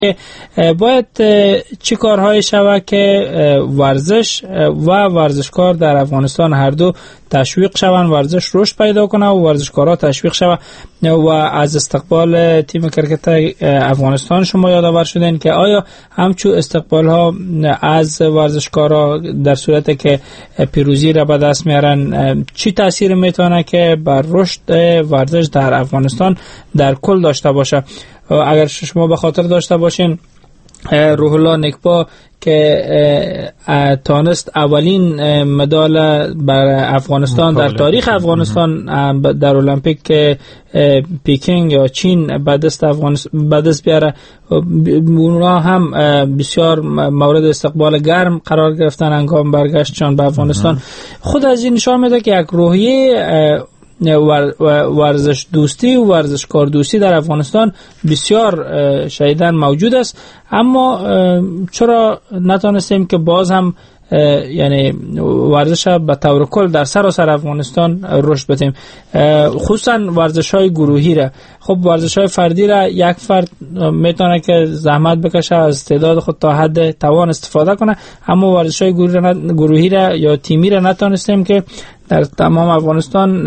باید چی کارهای شود که ورزش و ورزشکار در افغانستان هر دو تشویق شوند، ورزش رشد پیدا کنه و ورزشکارها تشویق شوند. و از استقبال تیم کرکت افغانستان شما یادآور شدین که آیا همچو استقبال ها از ورزشکارها در صورتی که پیروزی را به دست میارن چی تاثیر میتونه که بر رشد ورزش در افغانستان در کل داشته باشه؟ اگر شما به خاطر داشته باشین روح الله نکبا که تانست اولین مدال بر افغانستان در تاریخ افغانستان در المپیک پیکینگ یا چین به دست بیاره، اونا هم بسیار مورد استقبال گرم قرار گرفتن هنگام برگشتشان به افغانستان. خود از این نشان میده که یک روحیه ورزش دوستی و ورزشکار دوستی در افغانستان بسیار شدیداً موجود است. اما چرا نتونستیم که باز هم یعنی ورزش به طور کل در سراسر افغانستان رشد بدیم، خصوصا ورزش‌های گروهی را؟ خب ورزش‌های فردی را یک فرد میتونه که زحمت بکشه از استعداد خود تا حد توان استفاده کنه، اما ورزش‌های گروهی را یا تیمی را نتونستیم که در تمام افغانستان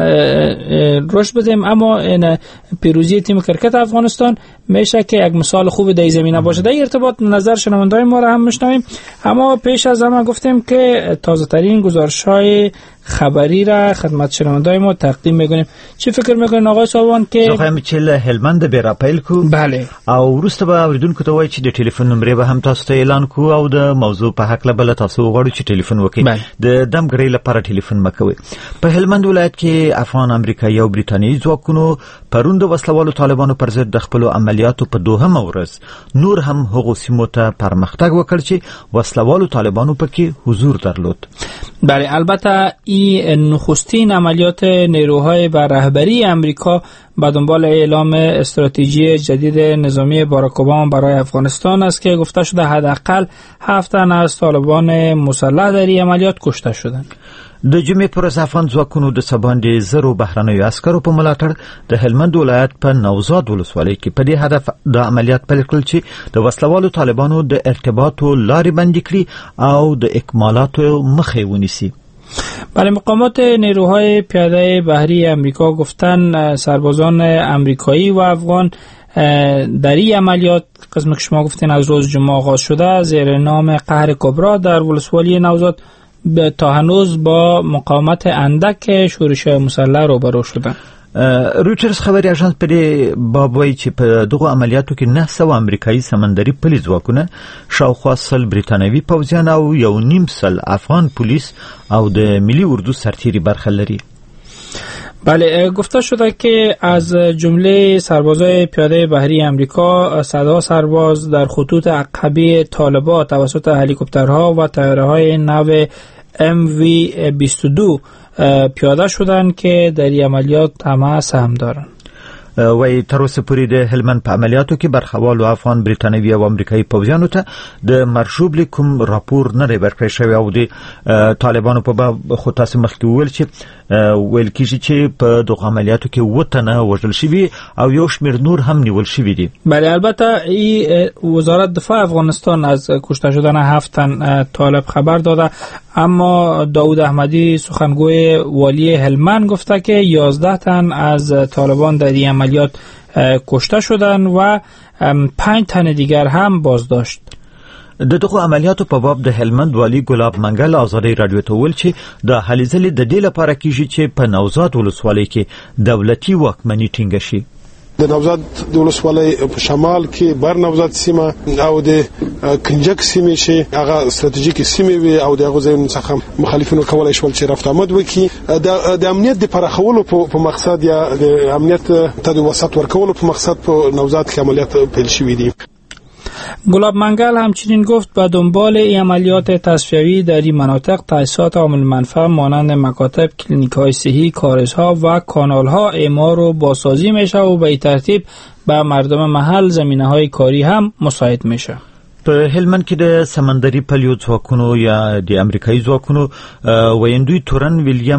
رشد بدیم. اما این پیروزی تیم کرکت افغانستان میشه که یک مثال خوب در زمینه باشه. در ارتباط نظر شنوندای ما را هم میشنویم، اما پیش از همه گفتیم که تازه ترین گزارش‌های خبری را خدمت شنوندای ما تقدیم میکنیم. چی فکر میکنین آقای صاحبان که زخم چل هلمند به راپیل کو؟ بله. او وروسته به اوریدونکو ته وایي چې د ټلیفون نمبر به هم تاسو ته اعلان کو او د موضوع په حق له بل تاسو وغواړو چې ټلیفون وکړئ. د دمګړۍ لپاره ټلیفون مکوئ. په هلمند ولایت کې افغان امریکایي او بریتانیایي ځواکونو پرون د وسلوالو طالبانو پر ضد د خپل عملیاتو په دوهمه ورځ نور هم هغو سیمو ته پرمختګ وکړ چې وسلوالو طالبانو پکې حضور درلود. بله، البته این نخستین عملیات نیروهای بر رهبری امریکا به دنبال اعلام استراتژی جدید نظامی باراک اوباما برای افغانستان است که گفته شده حداقل 7 تن از طالبان مسلح در این عملیات کشته شدند. د جمعې پر ورځ افغان ځواکونو د سباندې زرو بهرنیو عسکرو په ملاتړ د هلمند ولایت په نوزاد ولسوالۍ کې په دې هدف د عملیات پیل کړل چې د وسلوالو طالبانو د ارتباطو لارې بندې کړي او د اکمالاتو مخه ونیسي. بله، مقامات نیروهای پیاده بحری امریکا گفتن سربازان امریکایی و افغان در این عملیات قسمی که شما گفتین از روز جمعه آغاز شده زیر نام قهر کبرا در ولسوالی نوزاد تا هنوز با مقاومت اندک شورش‌های مسلح روبرو شدن. رویټرز خبري اژانس په دې باب وایي چې په دغه عملیاتو کې 900 امریکایي سمندري پولیس ځواکونه، شاوخوا 100 بریتانوي پوځیان او 1.5 افغان پولیس او د ملي اردو سرتیري برخه لري. بله، گفته شده که از جمله سربازای پیاده بحری امریکا 100 سرباز در خطوط عقبی طالبان توسط هلیکوپترها و طیاره‌های نو MV-22 پیاده شدند که در این عملیات همه سهم دارند. وای تر اوسه پورې د هلمند په عملیاتو کې برخوالو افغان بریتانوي او امریکایي پوځیانو ته د مرشوب کوم راپور نه دی ورکړی شوی او د طالبانو په باب خو تاسو مخکې وویل چې ویل کېږي چې په دغه عملیاتو کې 7 تنه وژل شوي او یو شمېر نور هم نیول شوي دي. بله، البته این وزارت دفاع افغانستان از کشته شدن 7 تن طالب خبر داده، اما داود احمدی سخنگوی والی هلمند گفته که 11 تن از طالبان در این عملیات کشته شدند و 5 تن دیگر هم بازداشت. د دغه عملیاتو په باب د هلمند والی ګلاب منګل آزادۍ رادیو ته ویل چې د هلې ځلې د دې لپاره کېږي چې په نوزاد ولسوالۍ کې دولتي واکمني ټینګه شي. د نوزاد د ولسوالۍ په شمال کې بر نوزاد سیمه او د کنجک سیمه شي هغه ستراتیژیک سیمه وي او دغه ځای څخه مخالفینو کولای شول چې رفت آمد وکړي. د امنیت د پراخولو په مقصد یا د امنیت ته د وسعت ورکولو په مقصد په نوزاد کې عملیات پیل شوې دي. گلاب منگل همچنین گفت به دنبال این عملیات تصفیوی در این مناطق تأسیسات عامل منفعه مانند مکاتب، کلینیک‌های صحی، کارزها و کانال‌ها اعمار و بازسازی میشه و به این ترتیب به مردم محل زمینه‌های کاری هم مساعد میشه. په هلمند کې د سمندري پلیو ځواکونو یا د امریکایي ځواکونو ویندوی تورن ویلیام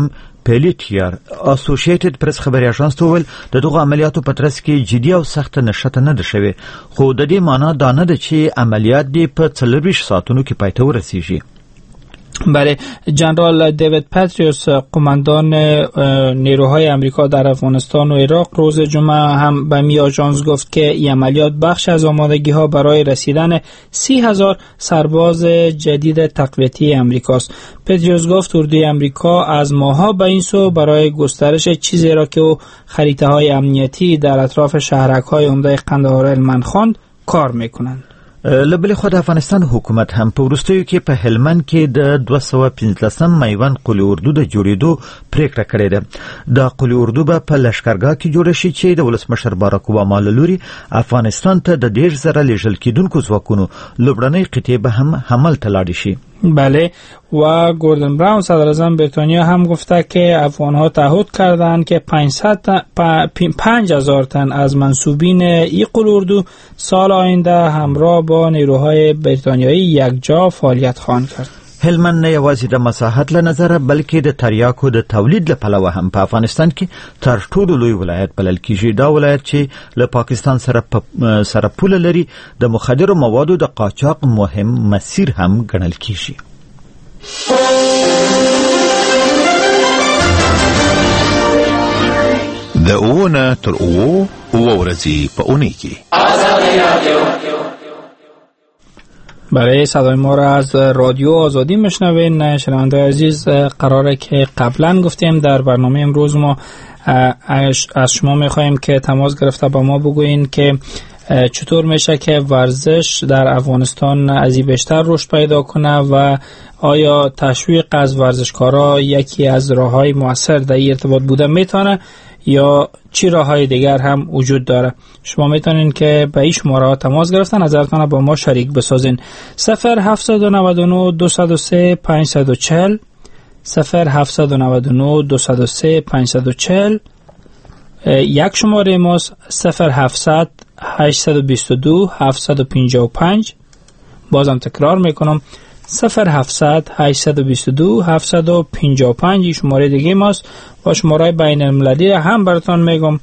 پیلیتیر اسوسییټډ پریس خبري اژانس ته ویل د دغه عملیاتو په ترڅ کې جدي او سخت نشته نه ده شوی، خو د دې معنی دا نه ده چې عملیات دې په 24 ساعتونو کې پای ته ورسیږي. بله، جنرال دیوید پاتریوس قماندان نیروهای امریکا در افغانستان و عراق روز جمعه هم به می آژانس گفت که این عملیات بخش از آمادگی ها برای رسیدن 30,000 سرباز جدید تقویتی امریکاست. پاتریوس گفت اردوی امریکا از ماه‌ها به این سو برای گسترش چیزی را که او خریطه های امنیتی در اطراف شهرک های عمده قندهار هلمند خواند کار میکنند. لبل خو د افغانستان حکومت هم په وروستیو کې په هلمند کې د 215 میوند قلی اردو د جوړېدو پریکړه کړې ده. د قلی اردو به په لشکرګاه کې جوړ شي چې د ولسمشر باراک اوباما له لوري افغانستان ته د 10,000 لیږل کېدونکو ځواکونو لومړنۍ قطعه به هم حمل ته لاړ شي. بله، و گوردن براون صدر اعظم بریتانیا هم گفته که افغانها تعهد کردند که 5,000 تن از منصوبین این قل اردو سال آینده همراه با نیروهای بریتانیایی یکجا فعالیت خواهند کرد. هلمند نه یوازې د مساحت له نظره بلکې د تریاکو د تولید له پلوه هم په افغانستان کې تر ټولو لوی ولایت بلل کېږي. دا ولایت چې له پاکستان سره پوله لري د مخدرو موادو د قاچاق مهم مسیر هم ګڼل کېږي. د اوونه تر اوو ورځې په اونۍ کې برای صدای ما را از رادیو آزادی میشنوین. شنونده عزیز، قراره که قبلا گفتیم در برنامه امروز ما از شما میخواهیم که تماس گرفته با ما بگوین که چطور میشه که ورزش در افغانستان از این بیشتر رشد پیدا کنه و آیا تشویق از ورزشکارا یکی از راههای مؤثر در این ارتباط بوده میتونه یا چی راههای دیگر هم وجود داره. شما میتونین که به این شماره تماس گرفتن نظرتان با ما شریک بسازین. 0799 203 540 0799 203 540 یک شماره ماست 0700 822 755. بازم تکرار میکنم 0700 822 755 شماره دیگه ماست و شماره بین المللی هم براتون میگم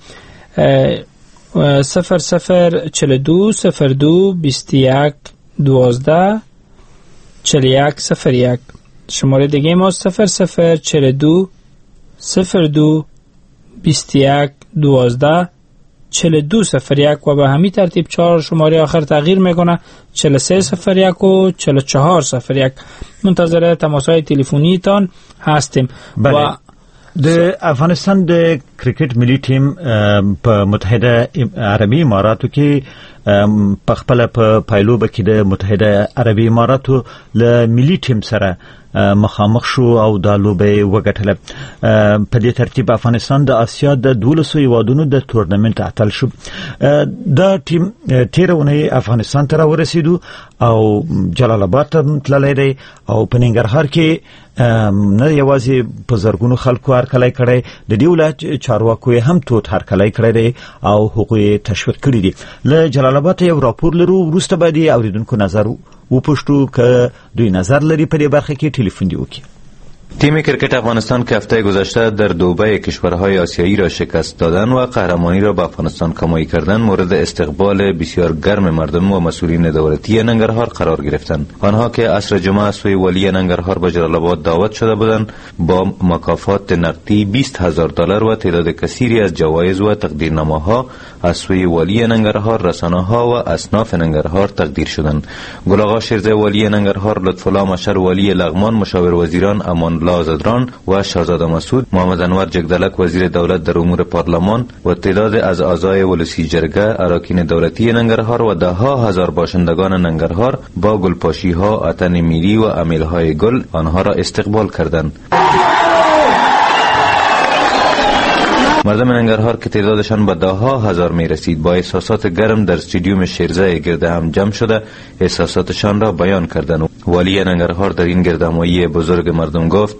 0042 02 21 12 4101. شماره دیگه ماست 0042 02 21 12 4201 و به همین ترتیب 4 شماره آخر تغییر میکنه 4301 و 4401. منتظر تماس‌های تلفنی تان هستیم. بله. و د افغانستان د کرکټ ملي ټیم په متحده عربي اماراتو کې په خپل په پایلوبه کې د متحده عربي اماراتو له ملي ټیم سره مخامخ شو او د لوبې وګټله. په دې ترتیب افغانستان د آسیا د 12 هیوادونو د تورنمنت اتل شو. دا ټیم تیرونه افغانستان ته ورسېدو او جلال آباد ته تللی دی او په ننګرهار کې نه یوازې په زرګونو خلکو هرکلی کړی، د دې ولایت چارواکو هم تود هرکلی کړی دی او هغوی تشویق کړي دي. له جلال آباد یو راپور لرو، وروسته به د اوریدونکو نظر وپوښتو که دوی نظر لري په دې برخه کې تلیفون دی وکړي. تیم کرکٹ افغانستان که هفته گذشته در دبی کشورهای آسیایی را شکست دادن و قهرمانی را به افغانستان کمایی کردن مورد استقبال بسیار گرم مردم و مسئولین دولتی ننگرهار قرار گرفتند. آنها که عصر جمعه از سوی ولی ننگرهار به جلال آباد دعوت شده بودند با مکافات نقدی $20,000 و تعداد کثیری از جوایز و تقدیرنامه‌ها از سوی ولی ننگرهار، رسانه‌ها و اصناف ننگرهار تقدیر شدند. گل آقا شیرزه ولی ننگرهار، لطف الله مشر ولی لغمان، مشاور وزیران امان الله زدران و شاهزاده مسعود، محمد انور جگدلک وزیر دولت در امور پارلمان و تعداد از اعضای ولسی جرگه، اراکین دولتی ننگرهار و ده‌ها هزار باشندگان ننگرهار با گلپاشی‌ها، اتن میری و امیل‌های گل آنها را استقبال کردند. مردم ننگرهار که تعدادشان به ده‌ها هزار می رسید با احساسات گرم در استادیوم شیرزه گرد هم جمع شده احساساتشان را بیان کردند. والی ننگرهار در این گردهمایی بزرگ مردم گفت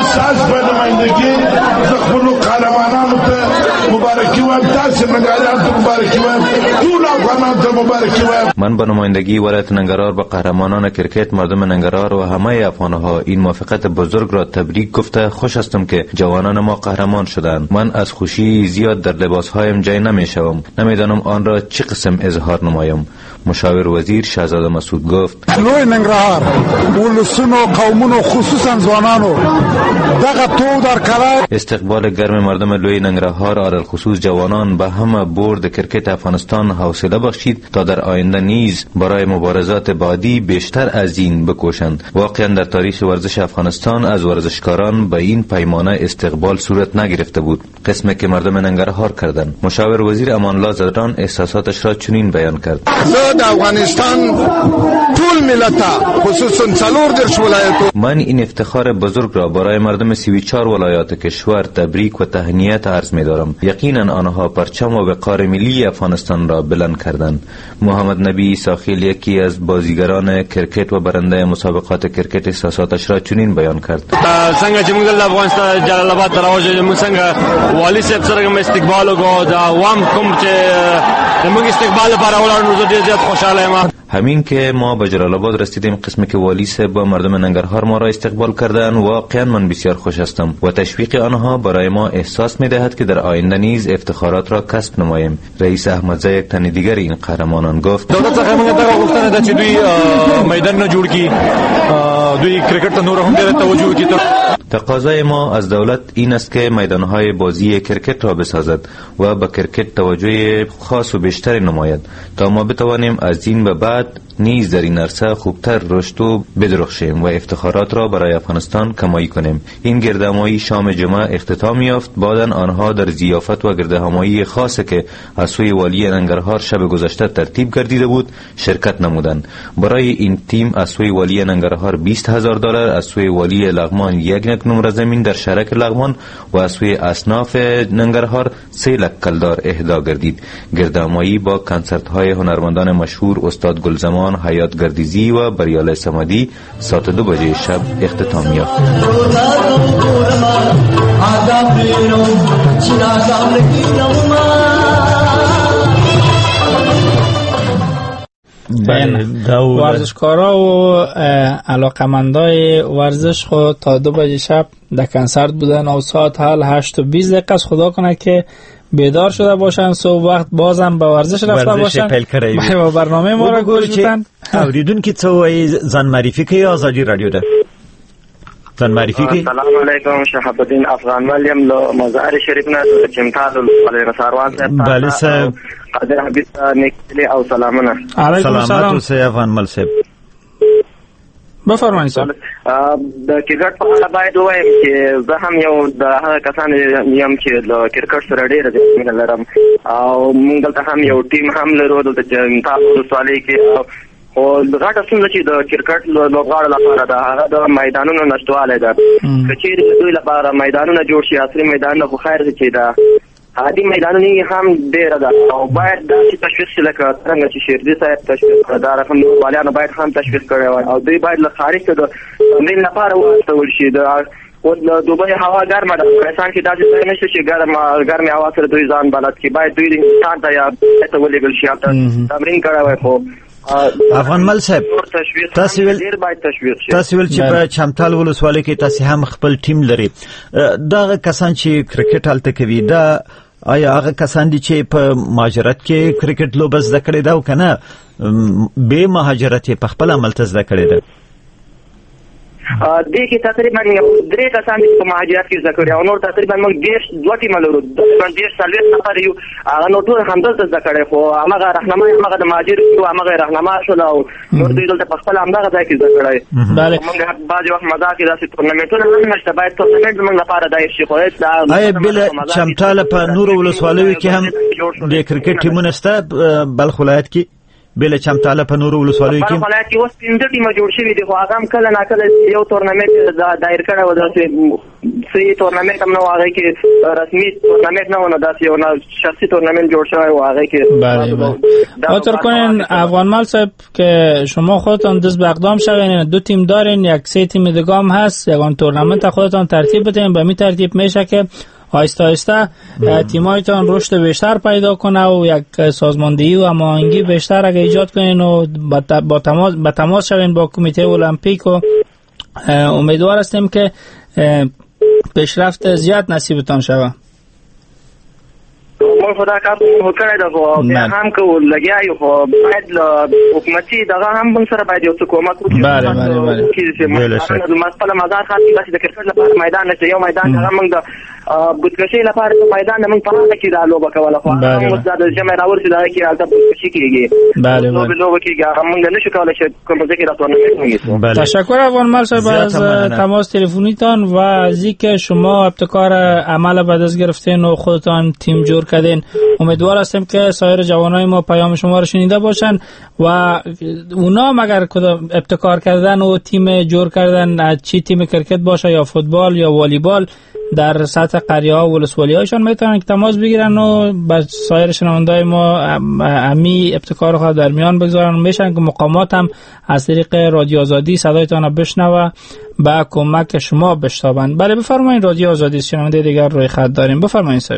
من به نمایندگی ولایت ننگرهار به قهرمانان کرکت مردم ننگرهار و همه افغانها این موافقت بزرگ را تبریک گفته خوش هستم که جوانان ما قهرمان شدند. من از خوشی زیاد در لباسهایم جای نمیشوم، نمیدانم آن را چه قسم اظهار نمایم. مشاور وزیر شهزاده مسعود گفت لوی ننگرهار ولسونو قومونو خصوصا ځوانانو دغه تو در کلای استقبال گرم مردم لوی ننگرهار علل خصوص جوانان به همه برد کرکت افغانستان حوصله بخشید تا در آینده نیز برای مبارزات بعدی بیشتر از این بکوشند. واقعا در تاریخ ورزش افغانستان از ورزشکاران به این پیمانه استقبال صورت نگرفته بود، قسمی که مردم ننگرهار کردند. مشاور وزیر امان الله زدران احساساتش را چنین بیان کرد: د افغانستان ټول ملت خصوصا څلور درش ولایتو من این افتخار بزرگ را برای مردم 34 ولایات کشور تبریک و تهنیت عرض می دارم. یقینا آنها پرچم و وقار ملی افغانستان را بلند کردند. محمد نبی ساخیل یکی از بازیگران کرکت و برنده مسابقات کرکت احساساتش را چنین بیان کرد: څنګه چې موږ د افغانستان جلال آباد ته راوځو موږ څنګه والی صاحب سره کوم استقبال وکړو دا عوام کوم چې موږ استقبال لپاره ولاړو زه ډېر زیات خوشاله یم. همین که ما به جلال آباد رسیدیم قسمی که والی صاحب با مردم ننگرهار ما را استقبال کردند واقعا من بسیار خوش هستم و تشویق آنها برای ما احساس می دهد که در آینده نیز افتخارات را کسب نماییم. رئیس احمدزی یک تن دیگر این قهرمانان گفت دولت څخه موږ ته غوښتنه ده چې دوی میدان نه جوړ کړي، دوی کرکټ ته نور هم ډېر توجه وکړي. تقاضای ما از دولت این است که میدانهای بازی کرکت را بسازد و به کرکت توجه خاص و بیشتری نماید تا ما بتوانیم از این به بعد نیز در این عرصه خوبتر رشد و بدرخشیم و افتخارات را برای افغانستان کمایی کنیم. این گردهمایی شام جمعه اختتام یافت. بعداً آنها در ضیافت و گردهمایی خاصی که از سوی والی ننگرهار شب گذشته ترتیب گردیده بود شرکت نمودند. برای این تیم از سوی والی ننگرهار $20,000، از سوی والی لغمان 1 نمره زمین در شرک لغمان و از سوی اصناف ننگرهار 3 لک کلدار اهدا گردید. گردهمایی با کنسرت های هنرمندان مشهور استاد گلزمان، حیات گردیزی و بریال صمدی ساعت 2 بجه شب اختتام یافت. ورزشکارا و علاقمندای ورزش خود تا 2 بجه شب در کنسرت بودن و ساعت حال 8:20 است. خدا کنه که بیدار شده باشن، صبح وقت بازم به ورزش رفته باشن و برنامه ما را گوش بدن. اوریدونکو څه وایي ځان معرفي کوي آزادی رادیو ده. ځان معرفي کوي. السلام علیکم، شهاب الدین افغان ولیم له مزار شریف نه چمتال ولې ساروان صاحب بله صاحب قادر حبیب نیکلی او سلامونه. علیکم السلام. سلامات اوسئ افغان مل صاحب. بفرمایئ صاحب. د کرکټ په اړه باید ووایم چې زه هم یو د هغه کسانو یم چې د کرکټ سره ډېره مینه لرم او موږ دلته هم یو ټیم هم لرو دلته چې تاسو ولسوالۍ کې او غټه ستونزه چې د کرکټ لوبغاړو لپاره ده هغه د میدانونو نشتوالی ده. که چیرې د دوی لپاره میدانونه جوړ شي، عصري میدانونه خو خیر دی چې ده عادي میدانونه هم ډېره ده او باید داسې تشویق شي لکه څرنګه چې شیردي صاحب تشویق کړی دا رقم والیانو باید هم تشویق کړی وای او دوی باید له خارج ته د تمرین لپاره واستول شي. اوس د دوبۍ هوا ګرمه ده، افغانستان کې داسې ځای نشته چې ګرمې هوا سره دوی ځان بلد کړي. باید دوی د هندوستان ته یا ته ولېږل شي هلته تمرین کړی وای. خو افغان مل صاحب تاسو ویل چې په چمتال ولسوالۍ کې تاسو هم خپل ټیم لري. دا کسان چې کرکټ هلته کوي دا آیا هغه کسان دي چې په مهاجرت کې کرکټ لوبه زده کړې ده او کنه به مهاجرت په خپل عمل ته زده کړې ده؟ دې کې تقریبا یو 3 کسان په مهاجرت کې زده کړي او نور تقریبا موږ 2 ټیم لرو، 2 نفر یو هغه نور ټول همدلته زده کړي. خو هغه راهنما هغه د مهاجر او هغه راهنما شول او نور دوی دلته په خپل همدغه ځای کې زده کړي. بله موږ بعض وخت مزاح کې داسې تورنمنټونه هم نشته، باید تورنمنټ موږ لپاره دای شي. خو آیا بل چمتال په نور ولسوالیو کې هم د کرکټ ټیمونه شته بلخ ولایت کې؟ بل چمتاله په نورو ولسوالیو کې ولایت کې اوس 15 ټیمه جوړ شوي دي خو هغه هم کله ناکله یو تورنمنت دایر کړی و داسې صحیح تورنمنت هم نه و هغې کې رسمي تورنمنت نه و نو داسې یو شخصي تورنمنت جوړ شوی و هغې کې خاطر کنین افغانمال صاحب که شما خودتان دست به اقدام شوین 2 تیم دارین یک 3 تیم دیگه هم هست یگان تورنمنت خودتان ترتیب بدین به می ترتیب میشه که آهسته آهسته تیمایتان رشد بیشتر پیدا کنه و یک سازماندهی و هماهنگی بیشتر اگه ایجاد کنین و با تماس شوین با کمیته المپیک و امیدوار هستیم که پیشرفت زیاد نصیبتان شوه. مون خدا کار وکړای دا خو هم کو لګیا یو خو باید حکومتي دغه هم بن سره باید یو څه کومک وکړي. بله مثلا مزار خاص بس د کرکټ لپاره میدان نشته یو میدان هغه موږ د بوتکشي لپاره میدان موږ په هغه کې دا لوبه کوله خو موږ د جمع راورسي دا کې البته بوتکشي کېږي. بله لوبه کېږي هغه موږ نشو کولای چې کوم ځای کې راټول نشو. تشکر افغانمال صاحب از تماس تلفنیتان و از اینکه شما ابتکار عمل به دست گرفتین و خودتان تیم جور کردین. امیدوار هستیم که سایر جوانای ما پیام شما رو شنیده باشن و اونا مگر کدام ابتکار کردن و تیم جور کردن چی تیم کرکت باشه یا فوتبال یا والیبال در سطح قریه ها و ولسوالی هایشان میتونن تماس بگیرن و با سایر شنوندای ما امی ابتکار خود در میان بگذارن میشن که مقامات هم از طریق رادیو آزادی صدایتان رو بشنوه با کمک شما بشتابن. بله بفرمایید رادیو آزادی شنونده دیگر روی خط داریم. بفرمایید صاحب.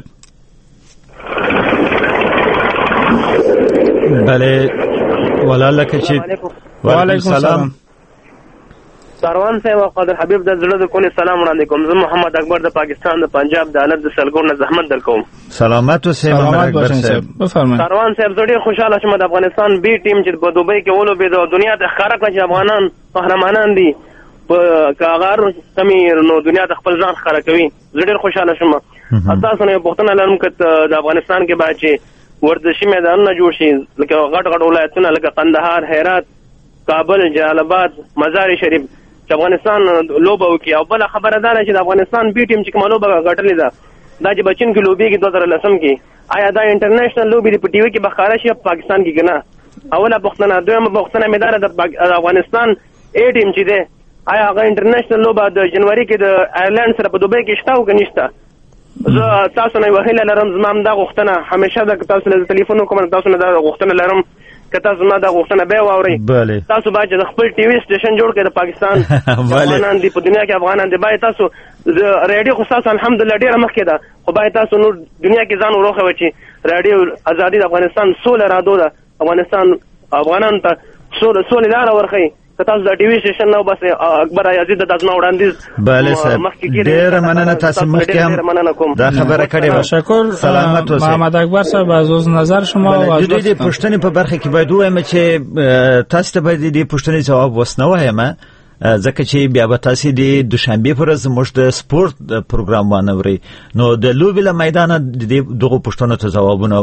بله ولاله که چی وعلیکم السلام. سروان صاحب او قادر حبیب د زړه د کولې سلام وړاندې کوم. زه محمد اکبر د پاکستان د پنجاب د حالت د سلګور نه زحمت درکوم. سلامات اوسئ محمد اکبر صاحب. بفرمایئ. سروان صاحب زه ډېر خوشاله شوم د افغانستان بي ټیم چې په دوبۍ کې ولوبېد او دنیا ته ښکاره کړه چې افغانان قهرمانان دي په کاغار کمی نو دنیا ته خپل ځان ښکاره کوي. زه ډېر خوشاله شوم. تاسو نه پوښتنه لرم چې د افغانستان کې باید چې ورزشي میدانونه جوړ شي لکه غټ غټ ولایتونه لکه قندهار، هرات، کابل، جلال آباد، مزار شریف چې افغانستان لوبه وکړي. او بل خبره ده چې د افغانستان بي ټیم چې کومه لوبه ګټلې ده دا چې بچین کې لوبېږي 2010 کې آیا دا انټرنیشنل لوبې په ټي وي کې به ښکاره شي په پاکستان کې که نه؟ اوله پوښتنه. دویمه پوښتنه مې دا ده د افغانستان اے ټیم چې دی آیا هغه انټرنیشنل لوبه د جنوري کې د آیرلینډ سره په دوبۍ کې شته او که نشته؟ زه تاسو نه یوه هیله لرم زما هم دا غوښتنه همیشه ده که تاسو له تلیفون وکړم تاسو نه دا غوښتنه لرم که تاسو زما دا غوښتنه بیا واورئ. تاسو باید چې د خپل ټي وي سټیشن جوړ کړئ د پاکستان افغانان دي په دنیا کې افغانان دي باید تاسو ریډیو خو ستاسو الحمدلله ډېره مخکې ده خو باید تاسو نور دنیا کې ځان وروښوئ چې راډیو ازادي د افغانستان سوله رادو ده افغانانو ته سولې لاره ورښیي. که تاسو د ټي وي سټیشن نه بس اکبر ایازي د تاسو وړاندیز مخکې کېږي. ډېره مننه تاسو مخکې هم دا خبره کړې وه. تشکر محمد اکبر صاحب از نظر شما. د دې پوښتنې په برخه کې باید ووایم چې تاسو ته باید دې پوښتنې ځواب وسنه وایم ځکه چې بیا به تاسو د دوشنبه پر ورځ موږ د سپورت پروګرام وانوري نو د لوبې له میدانه دغه پوښتنو ته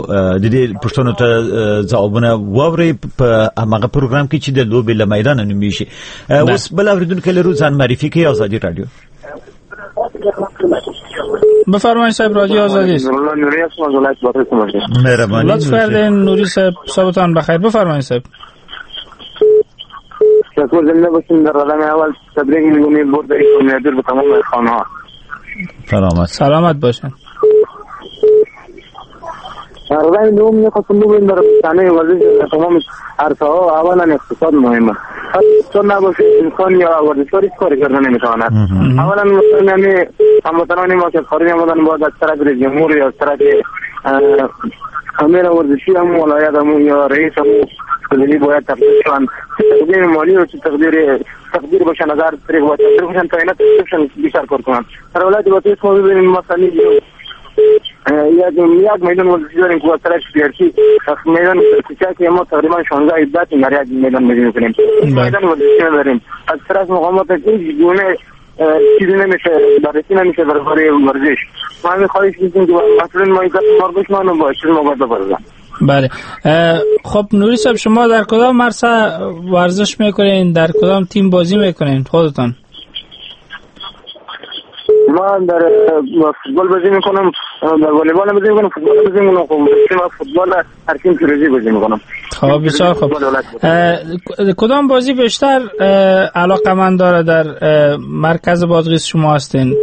ځوابونه ووري په هغه پروګرام کې چې د لوبې له میدانه نومېږي. اوس بل اوریدونکو لرو ځان معرفي کوي آزادي رادیو. بفرمایید صاحب رادیو آزادی است. مهربانی لطف کردین نوری صاحب صبحتان بخیر. بفرمایید صاحب. شکر زنده باشین. در قدم اول تبریک میگم برداری کمیدر به تمام خانه‌ها. سلامت باشین. سرگرمی دوم میخواستم بگویم در صحنه ورزش تمام عرصه‌ها اولا اقتصاد مهمه. اقتصاد نباشه انسان یا ورزشکار هیچ کاری کردن نمیتواند. اولا مثلا هموطنان ما که خارج آمدن باید از طرف رئیس جمهور یا از طرف امیر ورزشی هم ولایت هم یا رئیس هم کلی باید تقدیر مالی و تقدیر باشن اگر طریق باید تقدیر باشن تا اینا تقدیر بیشتر کار کنن. در ولایت باید ما ببینیم مثلا یک میدان ورزشی داریم که باید طرف بیارچی میدان کوچک که ما تقریبا 16 عدت در یک میدان بازی میکنیم. میدان ورزشی نداریم. از طرف مقامات هیچ گونه چیزی نمیشه بررسی نمیشه برای ورزش. ما میخواهیم که مثلا ما یک مربوط منو باشه ما باید بپردازم. بله خب نوری صاحب شما در کدام عرصه ورزش میکنین؟ در کدام تیم بازی میکنین خودتان؟ ما در فوتبال بازی میکنم، در والیبال بازی میکنم، فوتبال بازی میکنم. خب ما فوتبال هر تیم پیروزی بازی میکنم. خب بسیار خوب. کدام بازی بیشتر علاقه‌مند داره در مرکز بادغیس شما هستین؟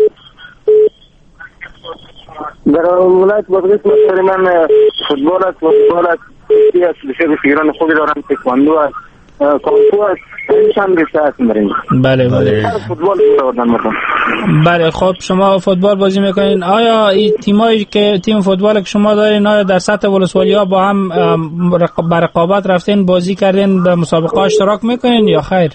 در ولایت بادغیس مثلا من فوتبال است بسیار ایران خوبی دارم، تکواندو است، کانگفو است، اینشان بیشتر است مرین. بله فوتبال دارم مثلا. بله خب شما فوتبال بازی میکنین. آیا این تیمایی که تیم فوتبال که شما دارین آیا در سطح ولسوالی‌ها با هم بر رقابت رفتین بازی کردین به مسابقه اشتراک میکنین یا خیر؟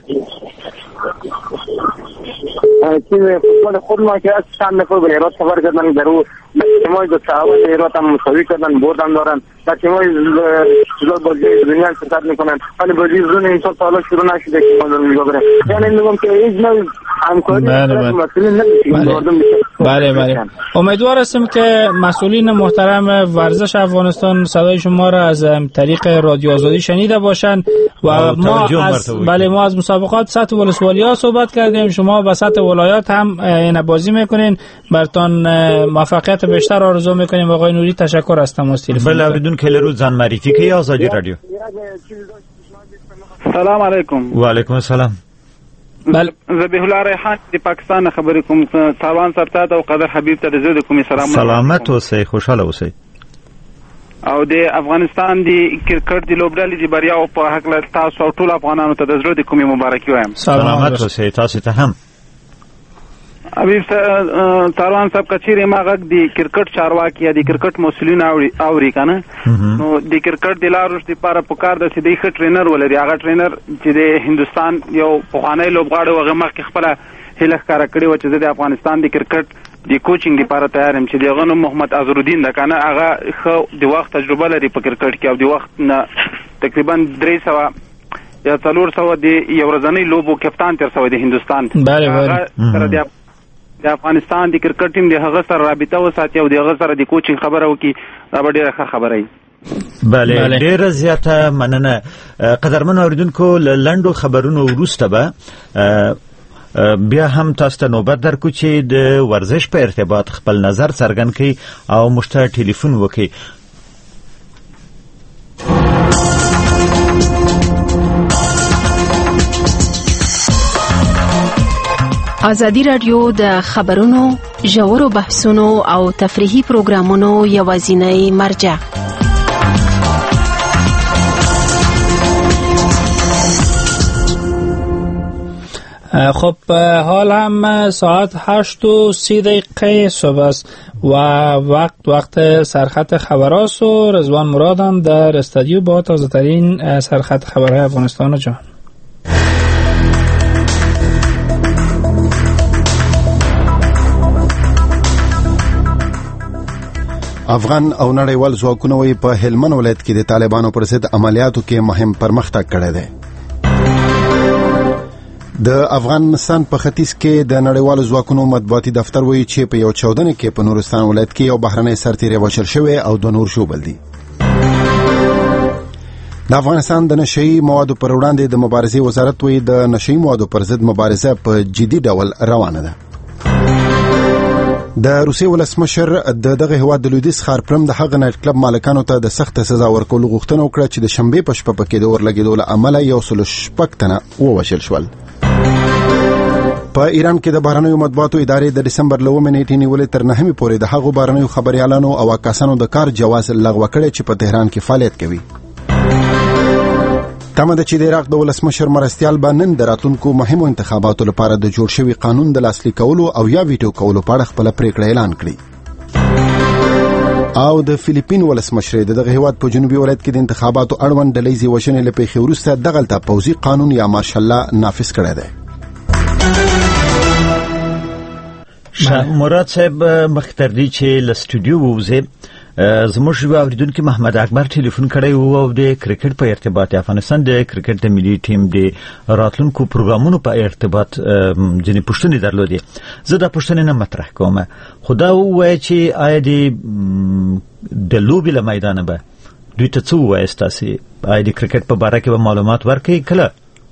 تیم فوتبال خود ما که از چند نفر به ایران سفر کردن در او تیمای دو تعاون ایران هم مساوی کردن، بردن دارن و تیمای چیزا بازی دنیا شرکت میکنن، ولی بازی زون این سالا شروع نشده که ما داریم نگاه بریم. یعنی میگم که هیچ نوع همکاری مسئولین نمیشه. بله امیدوار هستیم که مسئولین محترم ورزش افغانستان صدای شما را از طریق رادیو آزادی شنیده باشن و ما از مسابقات سطح ولسوالی‌ها صحبت کردیم، شما به سطح ولایات هم این بازی میکنین، براتون موفقیت بیشتر آرزو میکنیم. آقای نوری تشکر از تماس تلفن. بله بدون کله رو زن معرفی که آزادی رادیو. سلام علیکم. و علیکم السلام. بله ذبیح الله ریحان د پاکستان خبرې کوم، تاوان سرتاد او قدر حبیب ته د کومي سلامت اوسئ، خوشاله اوسئ. او د افغانستان د کرکټ د لوبډلې د بریاو په حق له تاسو ټول افغانانو ته د زړه د کومي مبارکي وایم. سلامت اوسئ تاسو ته هم. حبیب تاروان صاحب کچېرې ما غږ د کرکټ چارواکي یا د کرکټ مسؤلین اوري کنه، نو د کرکټ د لارو لپاره پکار ده چې د ښه ټرینر ولري. هغه ټرینر چې د هندستان یو پخوانی لوبغاړی و، هغه مخکې خپله هیله ښکاره کړې وه چې زه د افغانستان د کرکټ د کوچینګ لپاره تیار یم، چې د هغه نوم محمد اظهرالدین ده کنه. هغه ښه د وخت تجربه لري په کرکټ کې او د وخت نه تقریبا 300 یا 400 د یو ورځنۍ لوبو کپتان تیر شوی د هندستان. هغه سره د افغانستان د کرکټ ټیم د هغه سره رابطه وساتي او د هغه سره د کوچینګ خبره وکړي، دا به ډېره ښه خبره وي. بله ډېره زیاته مننه. قدرمن اوریدونکو لنډو خبرونو وروسته به بیا هم تاسو ته نوبت درکو چې د ورزش په ارتباط خپل نظر څرګند کړئ او موږ ته ټلیفون وکړئ. ازادي رادیو د خبرونو، ژورو بحثونو او تفریحي پروګرامونو یوازینی مرجع. خب حال هم ساعت 8:30 صبح است و وقت سرخط خبراست و رضوان مراد هم در استودیو با تازه ترین سرخط خبرهای افغانستان و جهان. افغان او نړیوال ځواکونه وایي په هلمند ولایت کې د طالبانو پر ضد عملیاتو کې مهم پرمختګ کړی دی. د افغانستان په ختیځ کې د نړیوالو ځواکونو مطبوعاتي دفتر وایي چې په یو چاودنه کې په نورستان ولایت کې یو بهرنی سرتیری وژل شوی او د نور شوبل دي. د افغانستان د نشئی موادو پر وړاندې د مبارزې وزارت وایي د نشئی موادو پر ضد مبارزه په جدي ډول روانه ده. د روسیې ولسمشر د دغه هیواد د لویدیځ ښار پرم د هغه نایټ کلب مالکانو ته د سخت سزا ورکولو غوښتنه وکړه چې د شنبې په شپه پکې د ورلګېدو له امله 106 تنه ووژل شول. په ایران کې د بهرنیو مطبوعاتو ادارې د دسمبر له 9 نیټې نیولې تر 9 پورې د هغو بهرنیو خبريالانو او عکاسانو د کار جواز لغوه کړی چې په تهران کې فعالیت کوي. تمه ده چې د عراق د ولسمشر مرستیال به نن د راتلونکو مهمو انتخاباتو لپاره د جوړ شوي قانون د لاسلیک کولو او یا ویټو کولو په اړه خپله پریکړه اعلان کړي. او د فلیپین ولسمشر دغه هیواد په جنوبي ولایت کې د انتخاباتو اړوند ډلهیزې وژنې له پیښې وروسته دغلته پوځي قانون یا مارشل لا نافذ کړی دی. مراد صاحب مختردی چې لستودیو ووزه زموږ اوریدونکو محمد اکبر ټلیفون کړی وو او د کرکټ په ارتباط افغانستان د کرکټ د ملي ټیم د راتلونکو پروګرامونو په ارتباط ځینې پوښتنې درلودې. زه دا پوښتنې نه مطرح کوم، خدا وایي چې آیا د لوبې له میدانه به دوی ته څه وایي تاسو آیا د کرکټ په باره کې به معلومات ورکړئ؟ کله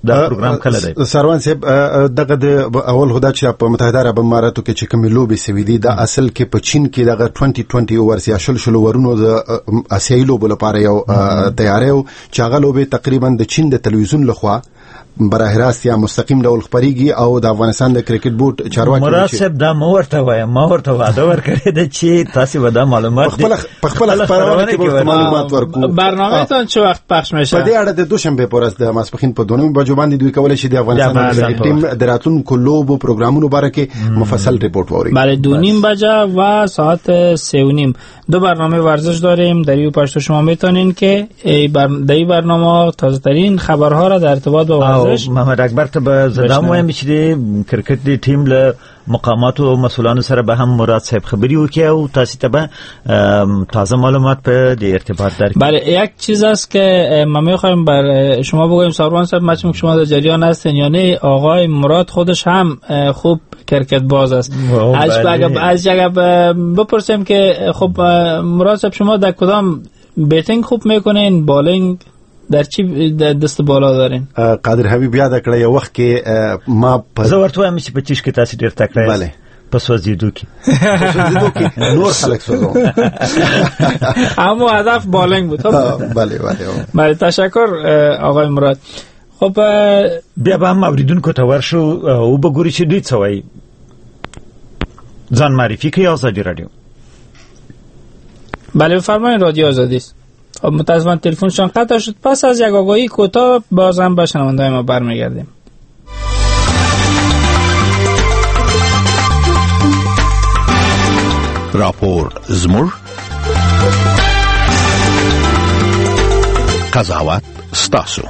دا پروګرام کله دی سروان صاحب دغه د اول هدا چې په متحده عرب اماراتو کې چې کوم لوبي سوي دي د اصل کې په چین کې دغه 2020 ورسیا شل ورونو د اسیایي لوبو لپاره یو تیاری او چې هغه لوبي تقریبا د چین د تلویزیون لخوا براه راست یا مستقیم ډول خبريږي او د افغانستان د کرکټ بورډ چارواکي مراد صاحب دا مورته وعده ورکړی د چې تاسو ودا معلومات په خپل خبرونه کې معلومات ورکو برنامه تون چه وخت پخش میشه په دې اړه د دوشنبه پر ورځ د ماسپخین په 2 بجو باندې دوی کولای شي د افغانستان کرکټ ټیم د راتلونکو لوبو پروګرامونو باره کې مفصل ریپورت ووري. بله 2:30 بجه و ساعت 3:30 دو برنامه ورزش داریم. در این پشت شما میتونین که در این برنامه تازه ترین خبرها را در ارتباط با ورزش محمد اکبر ته به زدام وایم چې د کرکټ دی ټیم له مقامات او مسولانو سره به هم مراد صاحب خبري وکړي او تاسو ته به تازه معلومات په دې ارتباط درکړي. بله یک چیز است که ما می‌خوایم بر شما بگویم سروان صاحب مچم که شما در جریان هستین یا نه آقای مراد خودش هم خوب کرکت باز است. از اگر بپرسیم که خب مراد صاحب شما در کدام بیتینگ خوب میکنین بالینگ در چی دست بالا دارین؟ قادر حبیب یاد کړی یو وخت کې ما زه ورته وایم چې په چیش کې تاسو ډیر تکړه یاست. په سوځیدو کې نور خلک سوزو اما هدف بالینگ بود. بله تشکر آقای مراد. خب بیا به هم اوریدونکو ته ورشو او بګوري چې دوی څه وایي. ځان معرفي کوي آزادی رادیو. بله بفرمایید رادیو آزادی است. متاسفانه تلفنشان قطع شد. پس از یک آگاهی کوتاه بازم به شنونده‌های ما برمیگردیم. راپور زمور قضاوت ستاسو.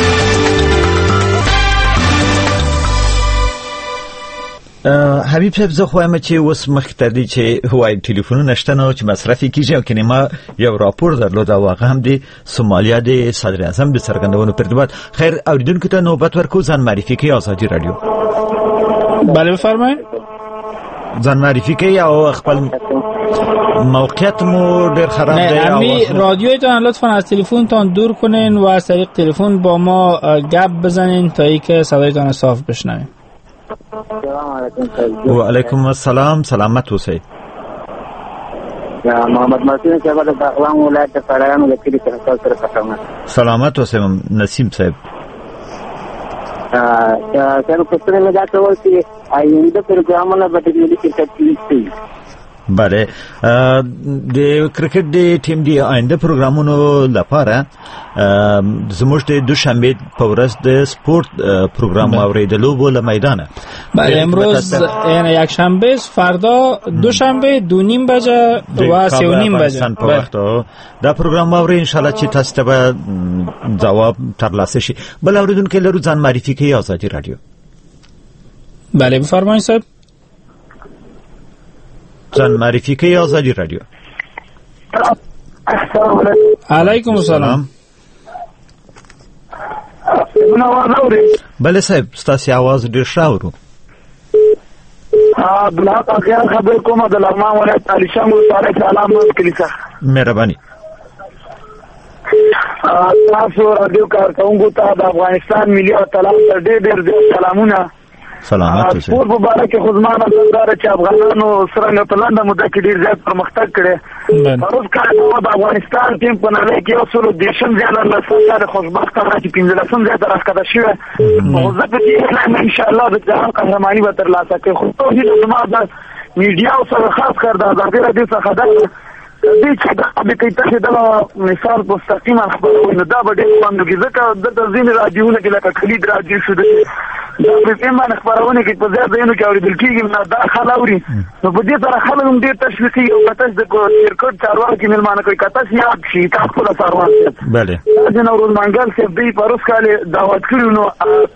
حبیب صاحب زه خوایم چې اوس مخکې ته دی چې هوایي ټلیفونونه شته نو چې مصرفي کیږي او کني ما یو راپور درلود او هغه هم د سومالیا د صدر اعظم د څرګندونو پر ارتباط. خیر اوریدونکو ته نوبت ورکو. ځان معرفي کوي آزادی رادیو. بله بفرمایید. ځان معرفي کوي او خپل موقعیت مو ډیر خراب دی. امی رادیویتون لطفا از تلفنتون دور کنین و از طریق تلفن با ما گپ بزنین تا اینکه صدایتون صاف بشنویم. و علیکم السلام. سلامت اوسئ. محمد مسعود صاحب د بغلان ولایت فرایانو د کلی څخه سره پټاوم. سلامت اوسئ نسیم صاحب. سره پوښتنه مې دا کول چې آینده پروګرامونه به د ملي کرکټ کیږي. بله د کرکټ د ټیم دی آینده پروګرامونو لپاره زموږ د دوشنبه په ورځ د سپورت پروګرام اوریدلو بوله میدانه. بله امروز یعنی یک شنبه است. فردا دوشنبه 2:30 بجه و 3:30 بجه په وخت دا پروګرام اوري ان شاء الله چې تاسو ته به جواب ترلاسه شي. بل اوریدونکو لرو ځان معرفي کوي آزادی رادیو. بله بفرمایید صاحب. ځان معرفي کوي آزادی رادیو. علیکم السلام. بله صاحب ستاسو आवाज ډیر ښه اورو. بلا تاسو خبر کومه د لغمان ولایت علي شام ولایت علامه کلیسا. مهرباني. تاسو رادیو کارکونکو ته د افغانستان ملي اتلان ډېر سلامونه. سلامت اوسئ. سپورت په باره کې خدمانه زندار چې افغانانو سره په لاندې مده کې ډیر زیات پرمختګ کړي. پروس کله د افغانستان ټیم په نړۍ کې اصول د شم زیاده لسره خوشبخت راځي 15 زیاده راځي شوی. او زه په دې ان شاء الله د جهان قهرماني به ترلاسه کوي. خو ته هیڅ زما د میډیا سره خاص کار د آزادی رادیو څخه د دې چې د کیته د مثال مستقیما خبرونه دا به ډېر باندې ځکه د ځین رادیوونه کې لکه کلید رادیو شو دا په پیمانه خبرونه کې په ځای ځینو کې اوریدل کېږي نه دا خلاوري نو په دې سره خلک هم ډېر تشویقي او کتاس د کرکټ چارواکي ملمانه کوي کتاس یاد شي تاسو له چارواکي. بله د نوروز منګل چې دوی پروس کاله دعوت کړو نو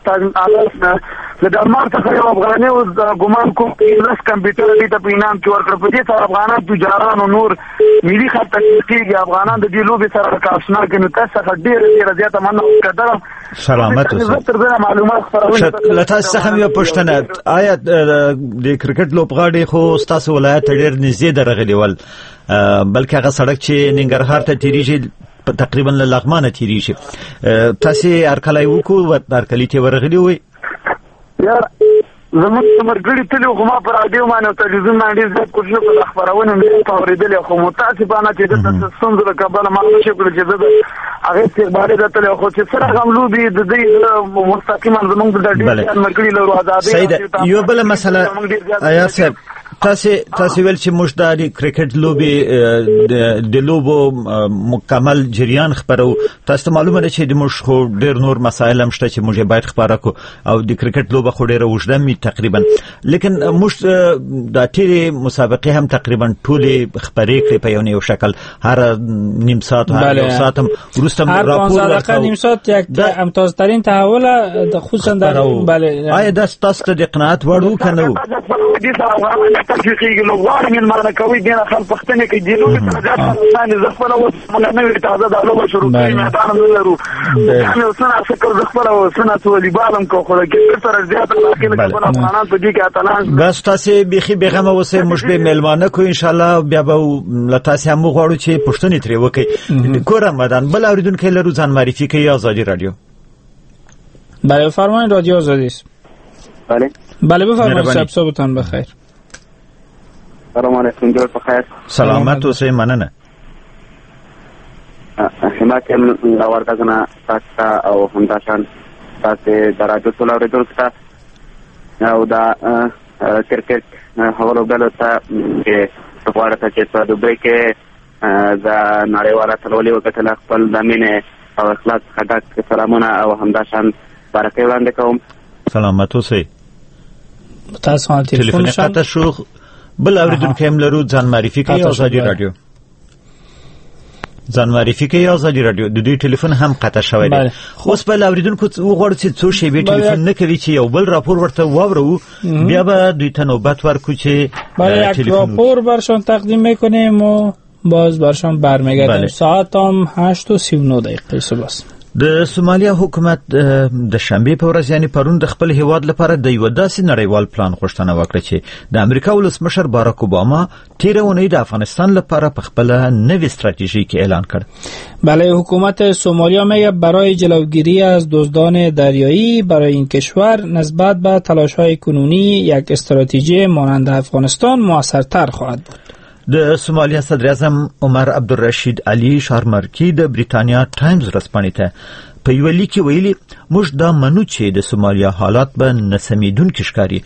د درمان څخه یو افغاني او ګمان کوم چې لاس کمپیوټر دې ته په انعام کې ورکړ. په دې سره افغانان تجاران او نور ملي خط تشکیږي. افغانان د دې لوبي سره کارشنا کوي نو تاسو ډېر زیاته مننه وکړم. سلامت اوسئ. معلومات خبرونه لته څخه یو پښتنه آیا د کرکټ لوبغاړي خو تاسو ولایت ډېر نږدې درغلی ول بلکې هغه سړک چې ننګرهار ته تیریږي تقریبا لغمانه تیری شي. تاسو ارکلای وکړو ارکلی ته ورغلی وي یا زموږ مرګړي تل خو ما پر رادیو باندې تلویزیون باندې زیات کوشش وکړ خبرونه مې اوریدل خو متاسفانه چې د څنګه د کابل ما نشي کولای چې د هغه استقبال د تل خو چې سره هم لوبي د دې مستقیما زموږ د ډېر مرګړي لرو آزادي سید یو بل مسله آیا صاحب تاسو ویل چې موږ د کرکټ لوبي د لوبو مکمل جریان خبرو تاسو معلومه ده چې د موږ خو ډېر نور مسایل هم شته چې موږ باید خبره کو او د کرکټ لوبه خو ډېر وژده می تقریبا لیکن موږ د ټیری مسابقه هم تقریبا ټولې خبرې کړې په یو شکل هر نیم ساعت هر یو ساعت هم ورسته راپور ورکړو نیم ساعت یک امتیاز ترین تحول د خصوصا در بله آیا د تاسو د قناعت وړو کنه تشویقي لوغوار من مرنه کوي دغه خلک پښتنه کې دی نو باندې زخمه اوس موږ نه وی تازه د لوبه شروع کړی مې تاسو نه لرو نو څنګه څنګه زخمه او څنګه څو لیبالم کو خو کې سره زیات داخله کوي افغانان په دې کې اتلان بس تاسو بيخي بیغمه اوسه موږ به ملمانه کو ان شاء الله بیا به لتاسو هم غواړو چې پښتنې ترې وکي کور رمضان بل اوریدونکو لرو ځان معرفي کوي آزادی رادیو. بله فرمایید رادیو آزادی است. بله بفرمایید شب صبحتون بخیر. سلام علیکم جوړ په خیر سلامت اوسئ مننه همت ورته کنه تاسو او همداشان تاسو درajو ټول اورېدل څه او دا کرکټ هغه بل څه چې ورته چې په دوبۍ کې دا نړیواله تلولي وکړه خپل د مینه او اخلاص خدای سلامونه او همداشان برکه وړاندې کوم. سلامت اوسئ. تاسو ټلیفون قطع شو بل اوریدونکو هم لرو ځان معرفي کوي آزادی رادیو. ځان معرفي کوي آزادی رادیو د دوی ټلیفون هم قطع شوی دی. اوس بل اوریدونکو وغواړي چې څو شی به ټلیفون نه کوي چې یو بل راپور ورته واورو بیا به دوی ته نوبت ورکو چې یک راپور برشان تقدیم میکنیم و باز برشان برمیگردیم. ساعت هم 8:39 صبح است. د سومالیا حکومت د شنبه په ورځ یعنی پرون د خپل هیواد لپاره د یو داسې نړیوال پلان غوښتنه وکړه چې د امریکا ولسمشر باراک اوباما تیر اونۍ د افغانستان لپاره په خپل نوې استراتژی اعلان کرد. بله حکومت سومالیا میگه برای جلوگیری از دزدان دریایی برای این کشور نسبت به تلاش‌های کنونی یک استراتژی مانند افغانستان موثرتر خواهد بود. د سومالیا صدر اعظم عمر عبدالرشید علي شارمرکی د بریتانیا ټایمز رسپانې ته په یو لیک کې ویلي موږ دا منو چې د سومالیا حالات به نسمیدونکي ښکاري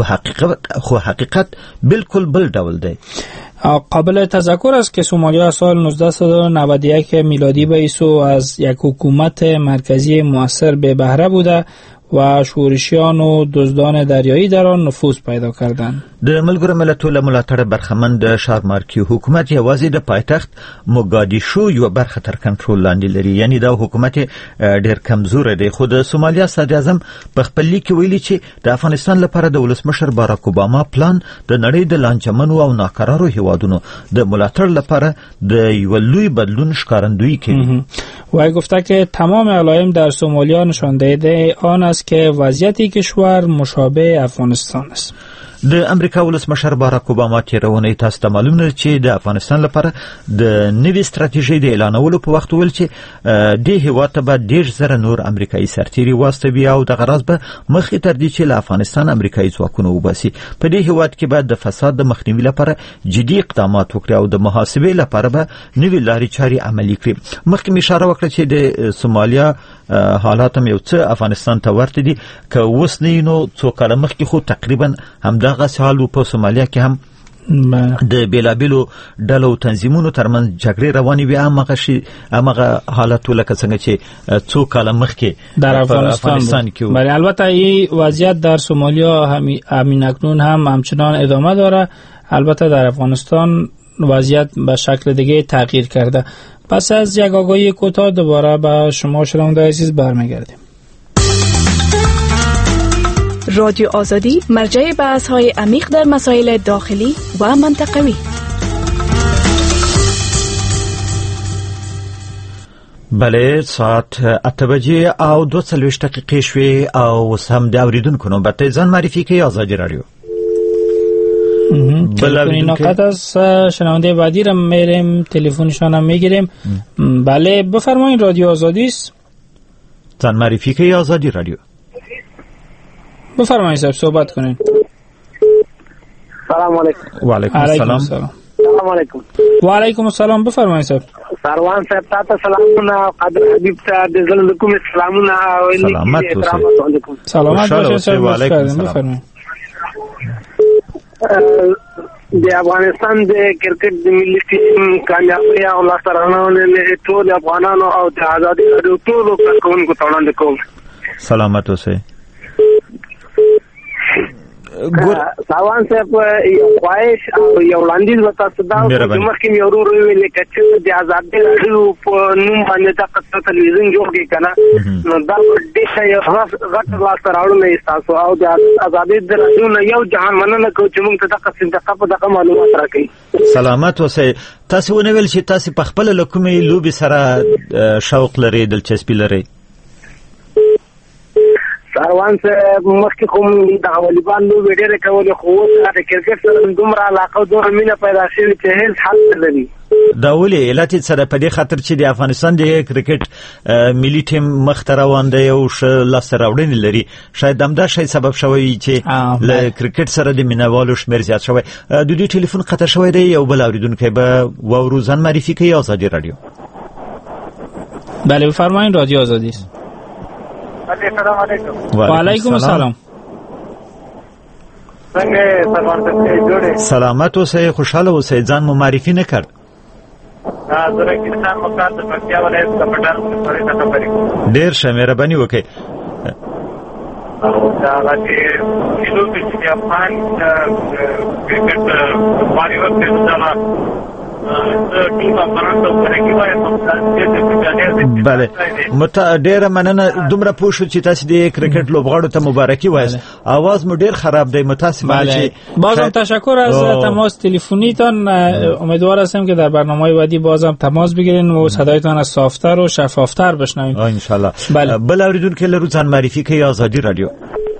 خو حقیقت بالکل بل ډول دی. قابل تذکر است که سومالیا سال 1991 میلادی به ایسو از یک حکومت مرکزی مؤثر به بهره بوده و شورشیان و دزدان دریایی در آن نفوذ پیدا کردند. د ملګرو ملتونو ملاتړ برخمن د شارمارکی حکومت یوازې د پایتخت موګادیشو یو برخه تر کنټرول لاندې لري، یعنی دا حکومت ډیر کمزور دی. خو د سومالیا صدر اعظم په خپل لیک کې ویلي چې د افغانستان لپاره د ولسمشر باراک اوباما پلان د نړۍ د لانجمنو او ناقرارو هیوادونو د ملاتړ لپاره د یو لوی بدلون ښکارندویي کوي. و گفته که تمام علائم در سومالیا نشان دهنده آن است که وضعیت کشور مشابه افغانستان است. د امریکا ولسمشر باراک اوباما تیرونه تاسو ته معلوم نه چې د افغانستان لپاره د نوې ستراتیژۍ د اعلانولو په وخت ول چې د هیواد ته به ډیر زره نور امریکایي سرتیري واستوي او د غرض به مخې تر دې چې له افغانستان امریکایي ځواکونه وباسي. په دې هیواد کې به د فساد د مخنیوي لپاره جدي اقدامات وکړي او د محاسبې لپاره به نوې لارې چارې عملي کړي. مخکې مې اشاره وکړه چې د سومالیا حالات هم یو څه افغانستان ته ورته دي، که اوس نه نو څو کاله مخکې خو تقریبا همدغه حال په سومالیا کې هم د بیلابیلو ډلو تنظیمونو ترمنځ جګړې روانې وي. همغه حالت لکه څنګه چې څو کاله مخکې در افغانستان کې. بله البته این وضعیت در سومالیا همین اکنون هم همچنان ادامه داره. البته در افغانستان وضعیت به شکل دیگه تغییر کرده. پس از یک آگاهی کوتاه دوباره به شما شنونده عزیز برمیگردیم. رادیو آزادی مرجع بحث‌های عمیق در مسائل داخلی و منطقوی. بله ساعت 8 او 42 دقیقې شوې او اوس هم د اوریدونکو نوبت ځان معرفي کوي آزادی رادیو. تلفنی نقط از شنونده بعدی را میریم، تلفنشان هم میگیریم. بله بفرمایید، رادیو آزادی است. زن معرفی که آزادی رادیو. بفرمایید صاحب صحبت کنین. سلام علیکم. و علیکم السلام. سلام علیکم. و علیکم السلام. بفرمایید صاحب. سروان صاحب تاسو سلامونه، قدر حبیب صاحب د زړه کوم سلامونه او سلامت اوسئ. سلامت باشه صاحب. و علیکم السلام. بفرمایید. د افغانستان د کرکټ د ملي ټیم کامیابی او لاسرانونه ټول افغانانو او د آزادۍ د ټولو کارکونکو ته وړاندې کوم. سلامت اوسئ. سروان صاحب یو خواهش او یو وړاندیز وتاسو دا مخکې یو ورور ویل کچې د آزادۍ راډیو په نوم باندې د تلویزیون جوړ کې کنه نو دا ډېر یو غټ لاسته راوړنه تاسو او د آزادۍ د راډیو نه یو جهان مننه کوم چې موږ ته د قصې د دغه معلومات راکړي. سلامت اوسئ. تاسو ونویل چې تاسو په خپل لکومې لوبي سره شوق لري، دلچسپي لري؟ سروان صاحب مخکې کوم د والیبال لوبې ډېرې کولې، خو اوس د کرکټ سره دومره علاقه او دومره مینه پیدا شوې چې هیڅ حل نه لري. دا ولې علت یې سره په دې خاطر چې د افغانستان د کرکټ ملي ټیم مخ ته روان دی او ښه لاسته راوړنې لري، شاید همدا شی سبب شوی چې له کرکټ سره د مینوالو شمېر زیات شوی. د دوی ټلیفون قطع شوی دی. یو بل اورېدونکی به واورو. ځان معرفي کوي آزادي رادیو. بله بفرمایید، رادیو آزادی است. السلام علیکم. و علیکم السلام. څنګه سلام ته جوړه؟ سلامت اوسئ، خوشاله اوسئ. ځان مو معرفي نه کړ؟ زه کسان مقام د پکتیا ولایت د پټان ولسوالۍ څخه خبرې کوم. ډېر ښه، مهرباني وکړئ. دا غږی کیلو چې افغان کرکټ واري وکړي بله ډیره مننه. دومره پوه شو چې تاسو د کرکټ لوبغاړو ته مبارکي وایاست. आवाज مو ډیر خراب دی، متاسفانه. چې بازم تشکر از تماس تلفنیتان. امیدوار هستم که در برنامه‌های بعدی بازم تماس بگیرین و صدایتان از صافتر و شفافتر بشنویم ان شاء الله. بل اوریدونکو له ځان معرفي کوي آزادي رادیو.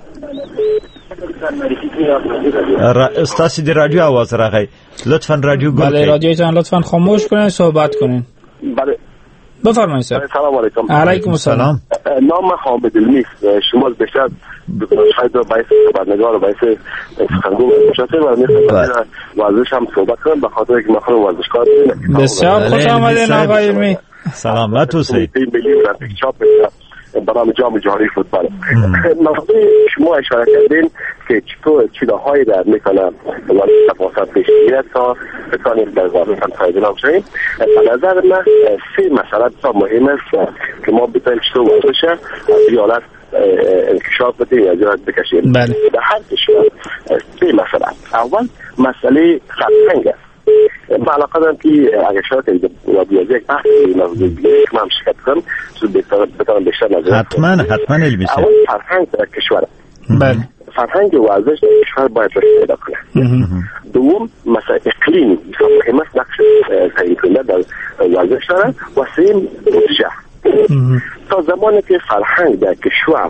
استاسي دی رادیو आवाज راغی. لطفاً رادیو گل. بله رادیوتان لطفاً خاموش کنین، صحبت کنین. بله بفرمایید. سلام علیکم. علیکم السلام. نام حامد علمی شما بیشتر شاید باعث خبرنگار و باعث سخنگو شده و میخوام ورزش هم صحبت کنم به خاطر اینکه من ورزشکار هستم. بسیار خوش آمدید آقای علمی. سلامت باشید. ملی المپیک چاپ برنامه جام جهانی فوتبال. موضوع شما اشاره کردین که چطور چیزهایی در میکنه ورزش واسط پیش بیاد تا بتونیم در ورزش هم فایده بشیم. به نظر من سه مسئله بسیار مهم است که ما بتونیم چطور ورزش از یالت انکشاف بدیم یا جهت بکشیم. بله. در هر کشور سه مسئله. اول مسئله فرهنگ است. ما علاقه دارم که اگر شاید بیاد یک بحث موضوع دیگه که من شرکت کنم بتونم بیشتر نظر حتما علمی است. اول فرهنگ در کشور. بله. فرهنگ ورزش در کشور باید رشد پیدا کنه. دوم مسئله اقلیمی مهم است، نقش تعیین کننده در ورزش داره. و سوم بودجه. تا زمانی که فرهنگ در کشور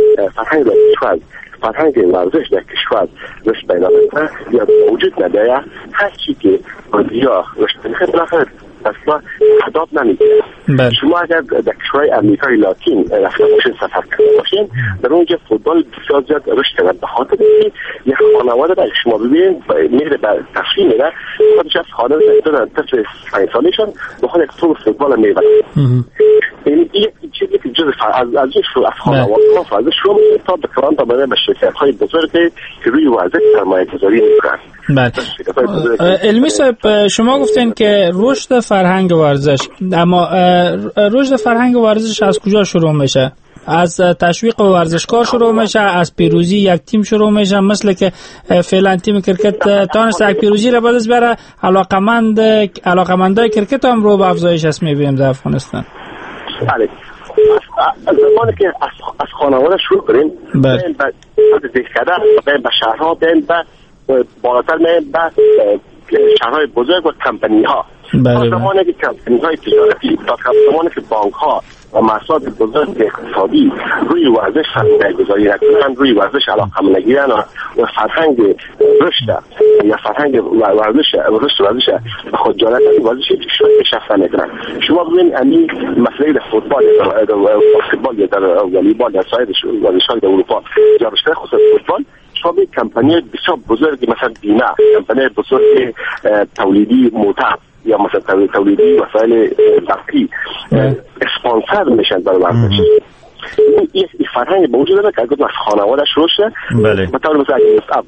فرهنگ ورزش در کشور رشد پیدا کنه یا وجود نداره، هر چی که بازی‌ها رشد کنه بالاخره اصلا هدف نمیگیره. شما اگر در کشورهای امریکای لاتین رفته باشین، سفر کرده باشین، در اونجا فوتبال بسیار زیاد رشد کرده به خاطر اینکه یک خانواده در شما ببینید میره به تفریح میره، خودش از خانواده در طفل 5 سالشون بخواد یک فوتبال میبره. این یک چیزی که جز از خانواده فرض شما تا به کران تا به شرکت‌های بزرگ که روی ورزش سرمایه‌گذاری میکنن. بله. علمی صاحب شما گفتین که رشد فرهنگ ورزش، اما رشد فرهنگ ورزش از کجا شروع میشه؟ از تشویق ورزشکار شروع میشه، از پیروزی یک تیم شروع میشه، مثل که فعلا تیم کرکت تانست یک پیروزی را بدست بره، علاقمندای کرکت هم رو به افزایش است میبینیم در افغانستان. بله. از زمانی که از خانواده شروع کنیم، بریم به دهکده، بریم به شهرها، بریم به بالاتر، بریم به شهرهای بزرگ و کمپنی ها. تا زمانی که کمپنی های تجارتی، تا زمانی که بانک ها و مسائل بزرگ اقتصادی روی ورزش سرمایه‌گذاری نکنن، روی ورزش علاقه نگیرن و فرهنگ رشد یا فرهنگ ورزش به خود جالب ورزش پیشرفت نکنن. شما ببینید این مسئله در فوتبال در بسکتبال یا در والیبال یا سایر ورزش‌های در اروپا یا بیشتر خصوصا فوتبال شما به کمپانی بسیار بزرگی مثلا بیمه، کمپانی بزرگ تولیدی موتور یا مثلا تولیدی وسایل برقی اسپانسر میشن برای ورزش. این فرهنگ به وجود داره که اگر از خانواده شروع شه به طور مثلا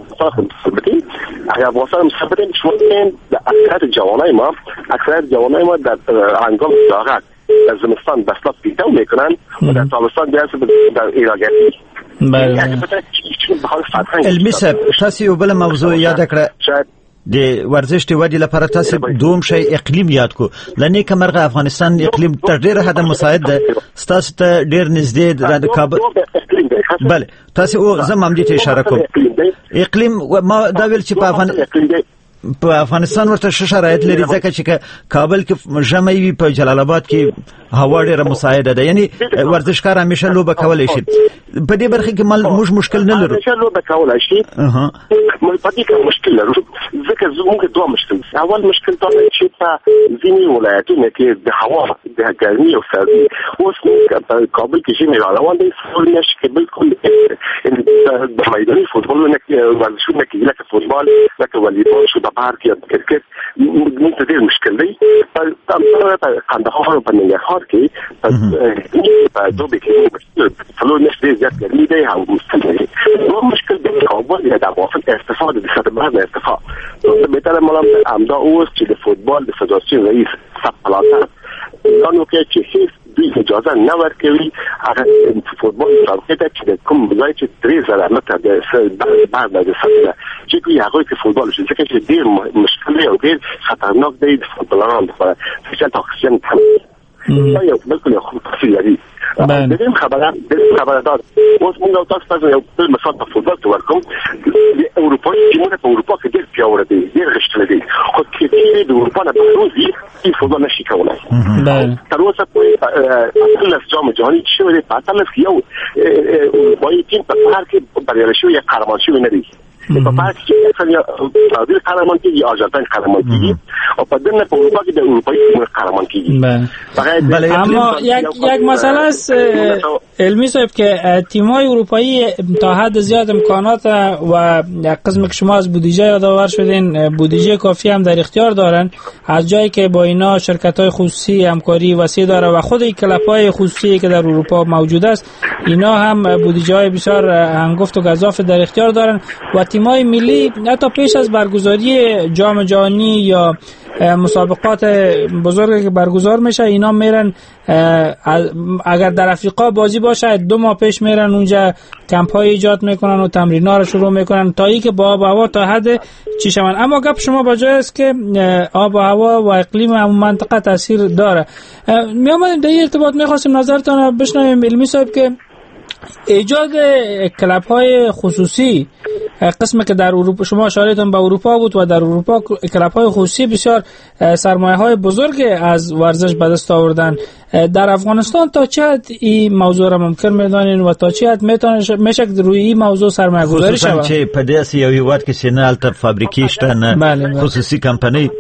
اگر افغانستان مثبتیم شما این اکثر جوانای ما در هنگام فراغت در زمستان دستات پیدا میکنن و در تابستان در ایراگری. علمی صاحب تاسو یو بل موضوع یاد کړه د ورزش د ودی لپاره تاسو دوم شی اقلیم یاد کو لنی کمرغه افغانستان اقلیم تر ډیره حد مساعد ده تاسو ته ډیر نږدې د کابل بله تاسو زمام دې ته اشاره کوم اقلیم ما دا ویل چې په افغانستان ورته شرایط لري ځکه چې کابل کې ژمی وي په جلال آباد کې هوا ډیره مساعده ده یعنی ورزشکار همیشه لوبه کولای شي په دې برخه کې موږ مشکل نه لرو همیشه لوبه کولای شي موږ په دې کې مشکل لرو ځکه زموږ دوه مشکل اول مشکل دا چې په ځینې ولایتونو کې د هوا د ګرمۍ او سردي اوس په کابل کې ژمی روان دي فوتبال نشي بالکل د میداني فوتبال نه ورزشونه کې لکه فوتبال لکه والیبال شو د پارک یا کرکټ موږ ته ډېر مشکل دی په کندهار او په ننګرهار کې په دوبه کې فلور نشي زیات ګرمي دی او مشکل د کابل یا د موافق استفاده د خدمات ارتفاع بهتره ملام امدا اوست چې د فوتبال د فدراسیون رئیس سپلاتا دانو کې چې هیڅ دوی اجازه نه ورکوي هغه فوتبال مسابقه چې کوم ځای چې 3000 متر د بعد د سره چې کوي هغه کې فوتبال شي ځکه چې ډیر مشکل او ډیر خطرناک دی د فوتبالرانو لپاره چې تاسو دا یو بالکل خو تفصیلي دغه خبره داد اوس موږ تاسو ته یو بل مثال په فوتبال کې ورکوم د اروپایي ټیمونه په اروپا کې ډېر پیاوړي دي ډېر غښتلي دي خو چې د اروپا نه بهروزي هیڅ فوتبال نشي کولای تر اوسه پورې اتلس جام جهاني چې شوی په اتلس یو اروپایي ټیم په هر کې بریالی شوی یا قهرمان شوی نه دی په پاک کې څنګه سعودي قهرمان کیږي ارجنتاین قهرمان کیږي او په دنیا په اروپا کې د اروپایي ټیم قهرمان کیږي اما یک مسئله است علمی صاحب که تیم‌های اروپایی تا حد زیاد امکانات و قسمی که شما از بودجه یادآور شدین بودجه کافی هم در اختیار دارن از جایی که با اینا شرکت‌های خصوصی همکاری وسیع داره و خود این کلب‌های خصوصی که در اروپا موجود است اینا هم بودجه‌های بسیار هنگفت و گزاف در اختیار دارن و تیم‌های ملی حتی پیش از برگزاری جام جهانی یا مسابقات بزرگی که برگزار میشه اینا میرن اگر در افریقا بازی باشه 2 ماه پیش میرن اونجا کمپ های ایجاد میکنن و تمرین‌ها رو شروع میکنن تا اینکه با آب و هوا تا حد چی شون. اما گپ شما با جای است که آب و هوا و اقلیم همون منطقه تاثیر داره. میامدیم در این ارتباط میخواستیم نظرتان بشنویم علمی صاحب که ایجاد کلب های خصوصی قسمی که در اروپا شما اشارهتون به اروپا بود و در اروپا کلب های خصوصی بسیار سرمایه های بزرگ از ورزش به دست آوردن. در افغانستان تا چه حد این موضوع را ممکن میدانین و تا چه حد میشه روی این موضوع سرمایه گذاری شود؟ خصوصا چې په داسې یو هیواد کې سینال ته فابریکې شته نه خصوصی کمپنی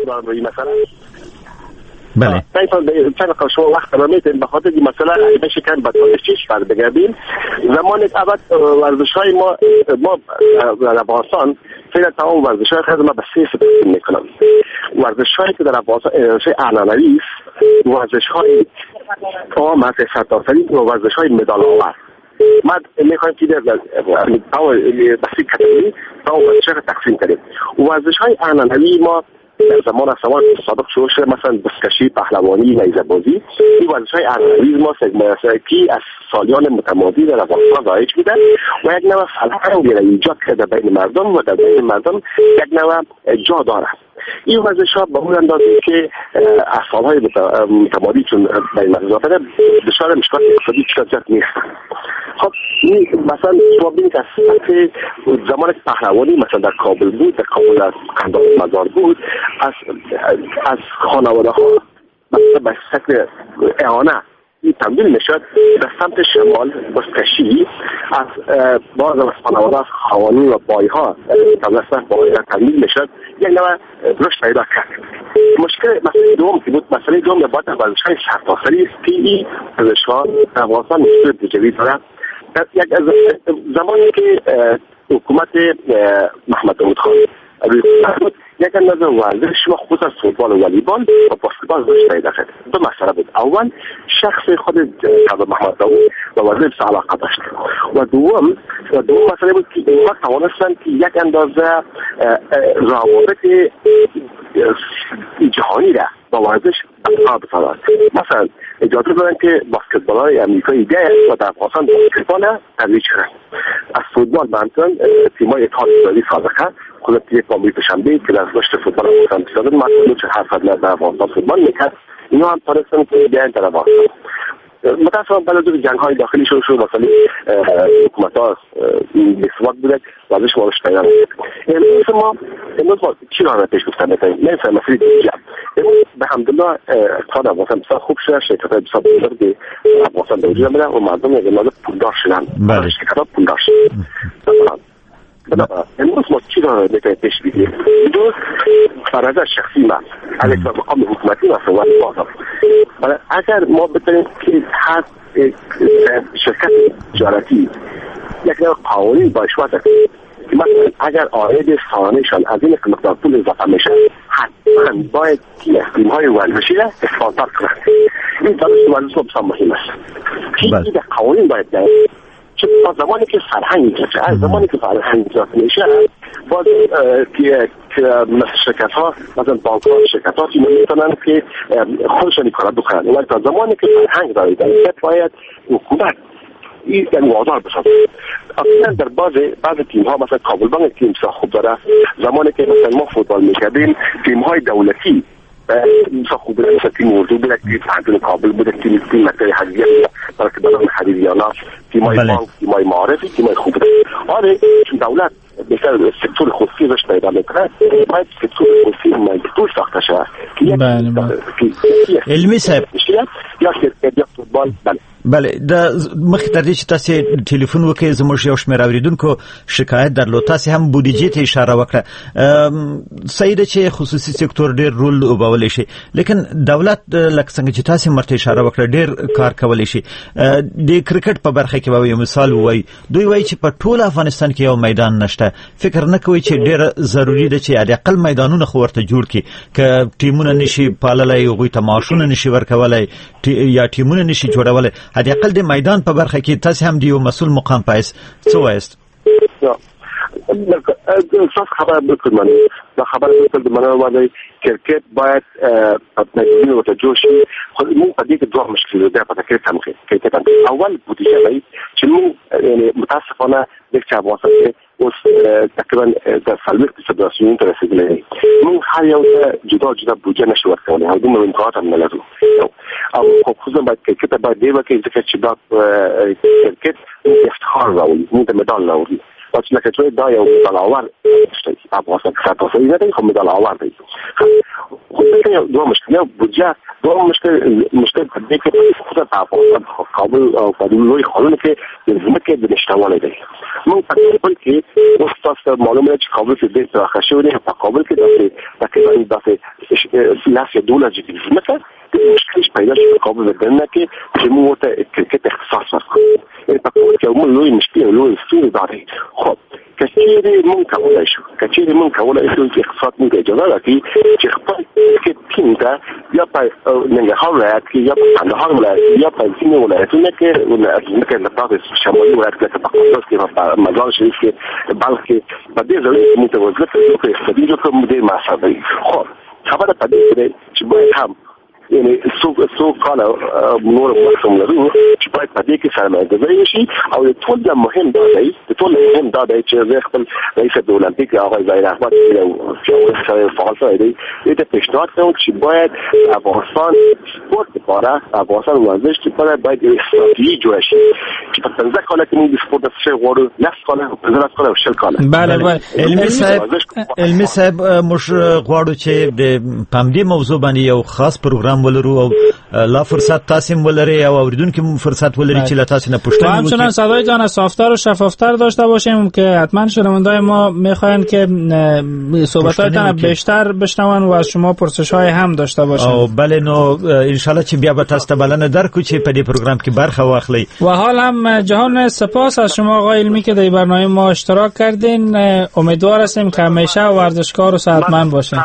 بله چند شما وقت نمیتین بخاطر این مسئله میشه که با تاریخش بر بگردیم زمان اول ورزش‌های ما در افغانستان فعلا تمام ورزش‌های خود ما به 3 تقسیم میکنم. ورزش‌هایی که در افغانستان عنعنوی است، ورزش‌های عام از سرتاسری و ورزش‌های مدال آور. ما میخوایم که در بسیط کتابی تمام ورزش‌ها تقسیم کنیم. ورزش‌های عنعنوی ما در زمان سوال سابق شروع شده مثلا بسکشی، پهلوانی، نیزه‌بازی. این ورزش‌های عنعنوی ما که از سالیان متمادی در افغانستان رایج بودن و یک نوع فرهنگی را ایجاد کرده بین مردم و در بین مردم یک نوع جا دارد. این ورزش‌ها به اون اندازه که از سال‌های متمادی چون بین مردم افتاده دچار مشکلات اقتصادی زیاد نیستن. خب مثلا شما ببینید که زمان پهلوانی مثلا در کابل بود، در کابل از قنداق مزار بود، از خانواده ها به شکل اعانه این تمدید میشد به سمت شمال بازکشی از بعض از خانواده خوانی و بایها توسط بایها تمدید میشد یک نوع رشد پیدا کرد. مشکل مسئله دوم که بود، مسئله دوم بعد از ورزش‌های سرتاسری است که این ورزش‌ها در افغانستان مشکل دیگری دارد. یک زمانی که حکومت محمد داود خان یک اندازه ورزش و خصوصا فوتبال و والیبال و بسکتبال رشد پیدا کرد. دو مسئله بود. اول شخص خود جناب محمد داود و ورزش علاقه داشت و دوم مسئله بود که اینها توانستند که یک اندازه روابط جهانی را با ورزش برقرار بسازند. مثلا اجازه دادن که بسکتبال‌های امریکایی ده و در افغانستان بسکتبال ترویج شدند. از فوتبال مثلا تیم‌های اتحاد اسلامی سابقه خود یک کامبیوتر شنبه که در رشد فوتبال افغانستان بسازند مثلا چه حرف در افغانستان فوتبال میکرد، اینا هم تونستن که بیان در افغانستان. متاسفانه بعد از جنگ‌های داخلی شروع شد، مثلا حکومت‌ها مسواک بودند ورزش ما رشد پیدا نکرد. امروز ما چی را پیش گفتن می‌کنیم؟ مثلا مسئله دیگه به حمدالله اقتصاد افغانستان بسیار خوب شده، شرکت‌های بسیار بزرگ افغانستان به وجود آمده و مردم یک اندازه پولدار شدن. شرکت‌ها پولدار شدن. امروز ما چی را می‌تونیم پیش بگیریم؟ دو فرض شخصی ما علیه مقام حکومتی و صحبت بازار. اگر ما بتونیم که هر شرکت تجارتی یک نوع قوانین باش وضع کنیم که مثلا اگر عاید سالانه‌شان از این مقدار پول اضافه میشه حتما باید تیم‌های ورزشی را اسپانسر کنند. این دانش ورزش بسیار مهم است. این قوانین باید داریم. چون زمانی که فرهنگ ایجاد زمانی که فرهنگ ایجاد میشه باز که شرکت‌ها مثلا بانک‌ها شرکت‌ها میتونن که خودشون کار بکنن. ولی تا زمانی که فرهنگ دارید باید حکومت این وادار بسازه. اصلا در بعض تیم‌ها مثلا کابل بانک تیم خوب داره. زمانی که مثلا ما فوتبال می‌کردیم تیم‌های دولتی مثلا خوب بوده، مثلا تیم اردو بوده، تیم کابل بوده، تیم مکتب حجیه برای که دارن حدیدیانا، تیمای بانک، تیمای معارفی، تیمای خوب بوده. آره چون دولت مثلا سکتور خصوصی روش پیدا میکنه باید سکتور خصوصی مجبور ساخته شود که علمی صاحب یا فوتبال بله د مخ تر دې چې تاسو ټلیفون وکړئ زموږ یو شمېر اوریدونکو شکایت درلود، تاسو هم بودیجې ته اشاره وکړه. صحیح ده چې خصوصي سکتور ډېر رول وبولی شي، لیکن دولت لکه څنګه چې تاسو مرته اشاره وکړه ډېر کار کولی شي. د کرکټ په برخه کې به یو مثال وایي، دوی وایي چې په ټول افغانستان کې یو میدان نشته. فکر نه کوي چې ډېر ضروری ده چې اقل میدانونه خو ورته جوړ کړي که ټیمونه نشي پاللای، هغوی ته معاشونه نشي ورکولای یا ټیمونه نشي جوړولای. هدي اقل د میدان په برخه کې تاسو هم د یو مسؤل مقام پایست څه وایست؟ صاف خبر بالکل من دا خبر بالکل د منو باندې کرکټ باید پاتنګي او تجوشي خو موږ په دې کې دوه مشکلې ده په کرکټ هم کې اول بودیجه وایي چې موږ یعنی متاسفانه د چابواسه اوس تقریبا د فلوک فدراسیون ته رسیدلې موږ هر یو جدا بودیجه نشو ورکولای او دومره امکانات هم نه لرو او خصوصا باید کرکټ باید دی وکړي چې دا کرکټ افتخار راوړي موږ د مډال راوړي او چې لکه چې دا یو مډال آور شته افغانستان کې تاسو یې نه خو مډال آور دی خو دا یو دوه مشکل بودیجه دوه مشکل په دې کې خصوصا په کابل او په لوی خلونو کې د ځمکې د نشټوالي دی موږ په کابل کې اوس تاسو معلومه چې کابل کې د ترخه شوی په کابل کې داسې لاس $2 چې ځمکه مشکلش پیدا شد په کابل بدنه کې چې موږ ته کرکټ اختصاص ورکړو په کابل کې موږ لوی مشکل لوی ستونزې داري خو کچېرې موږ کولای شو چې اقتصاد موږ اجازه راکړي چې خپل ټیم ته یا په ننګرهار ولایت کې یا په کندهار ولایت یا په ځینې ولایتونو کې د پاتې شمالي ولایت کې په قندوز کې په مزار شریف کې بلخ کې په دې ځای کې موږ ته وظیفه کوي استدیو کوم دې مسابقه خو خبره په دې کې چې باید هم یعنی سو کاله نور مقصوم لرو چې باید په دې کې سرمایه‌گذاري وشي او ټول مهم دی داده چه خپل رئیس المپیک آقای ظاهر احمد جواب فعال شده دید پیشنهاد کنم که باید افغانستان سپورت باره افغانستان ورزش که باید استراتژی جوړ شي چې په 15 کال کې موږ سپورت د څه غواړو 9 کال 15 کال او 10 کال بله علمي صاحب موږ غواړو چې د پامدې موضوع باندې یو خاص پروګرام ولرو او لا فرصت تاسو ولري او اوریدونکو فرصت ولري چې لا تاسو نه پوښتنه وکړي همچنان صدای جان صافتر و شفافتر داشته باشیم که حتما شنوندای ما میخواین که صحبتاتون بیشتر بشنون و از شما پرسش‌های هم داشته باشیم. او بله نو ان شاء الله چې بیا به تاسو ته بلنه درکو چې په دې پروګرام کې برخه واخلئ. و حال هم جهان سپاس از شما آقای علمی که در برنامه ما اشتراک کردین. امیدوار هستیم که همیشه ورزشکار و صحتمند باشین.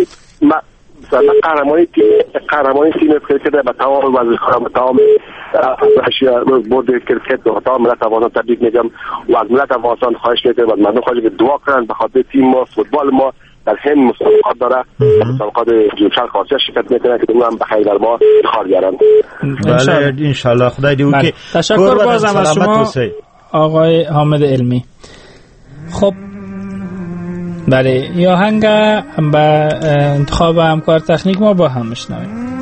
قهرمانی تیم کرکت به تمام ورزشکاران، به تمام بورد کرکت و تمام ملت افغانستان تبریک میگم و از ملت افغانستان خواهش میکنم و مردم خواهش میکنم دعا کنن به خاطر تیم ما، فوتبال ما در هند مسابقات داره، مسابقات جوشال خاصی شرکت میکنه که اونم به خیر ما کار بیارن. بله ان شاء الله خدای دې وکړي. تشکر بازم از شما آقای حامد علمی. خب بله یا هنگ به انتخاب همکار تکنیک ما با هم میشنویم.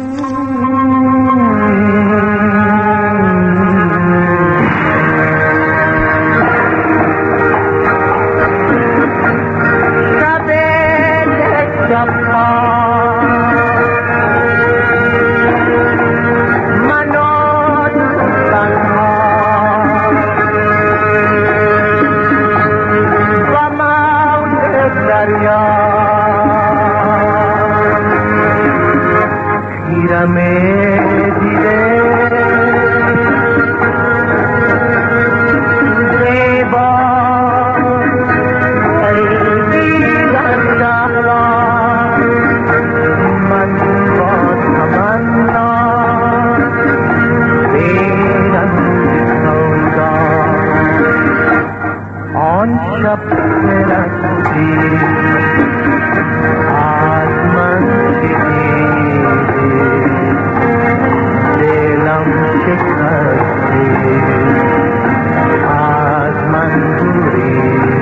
आज मंजूरी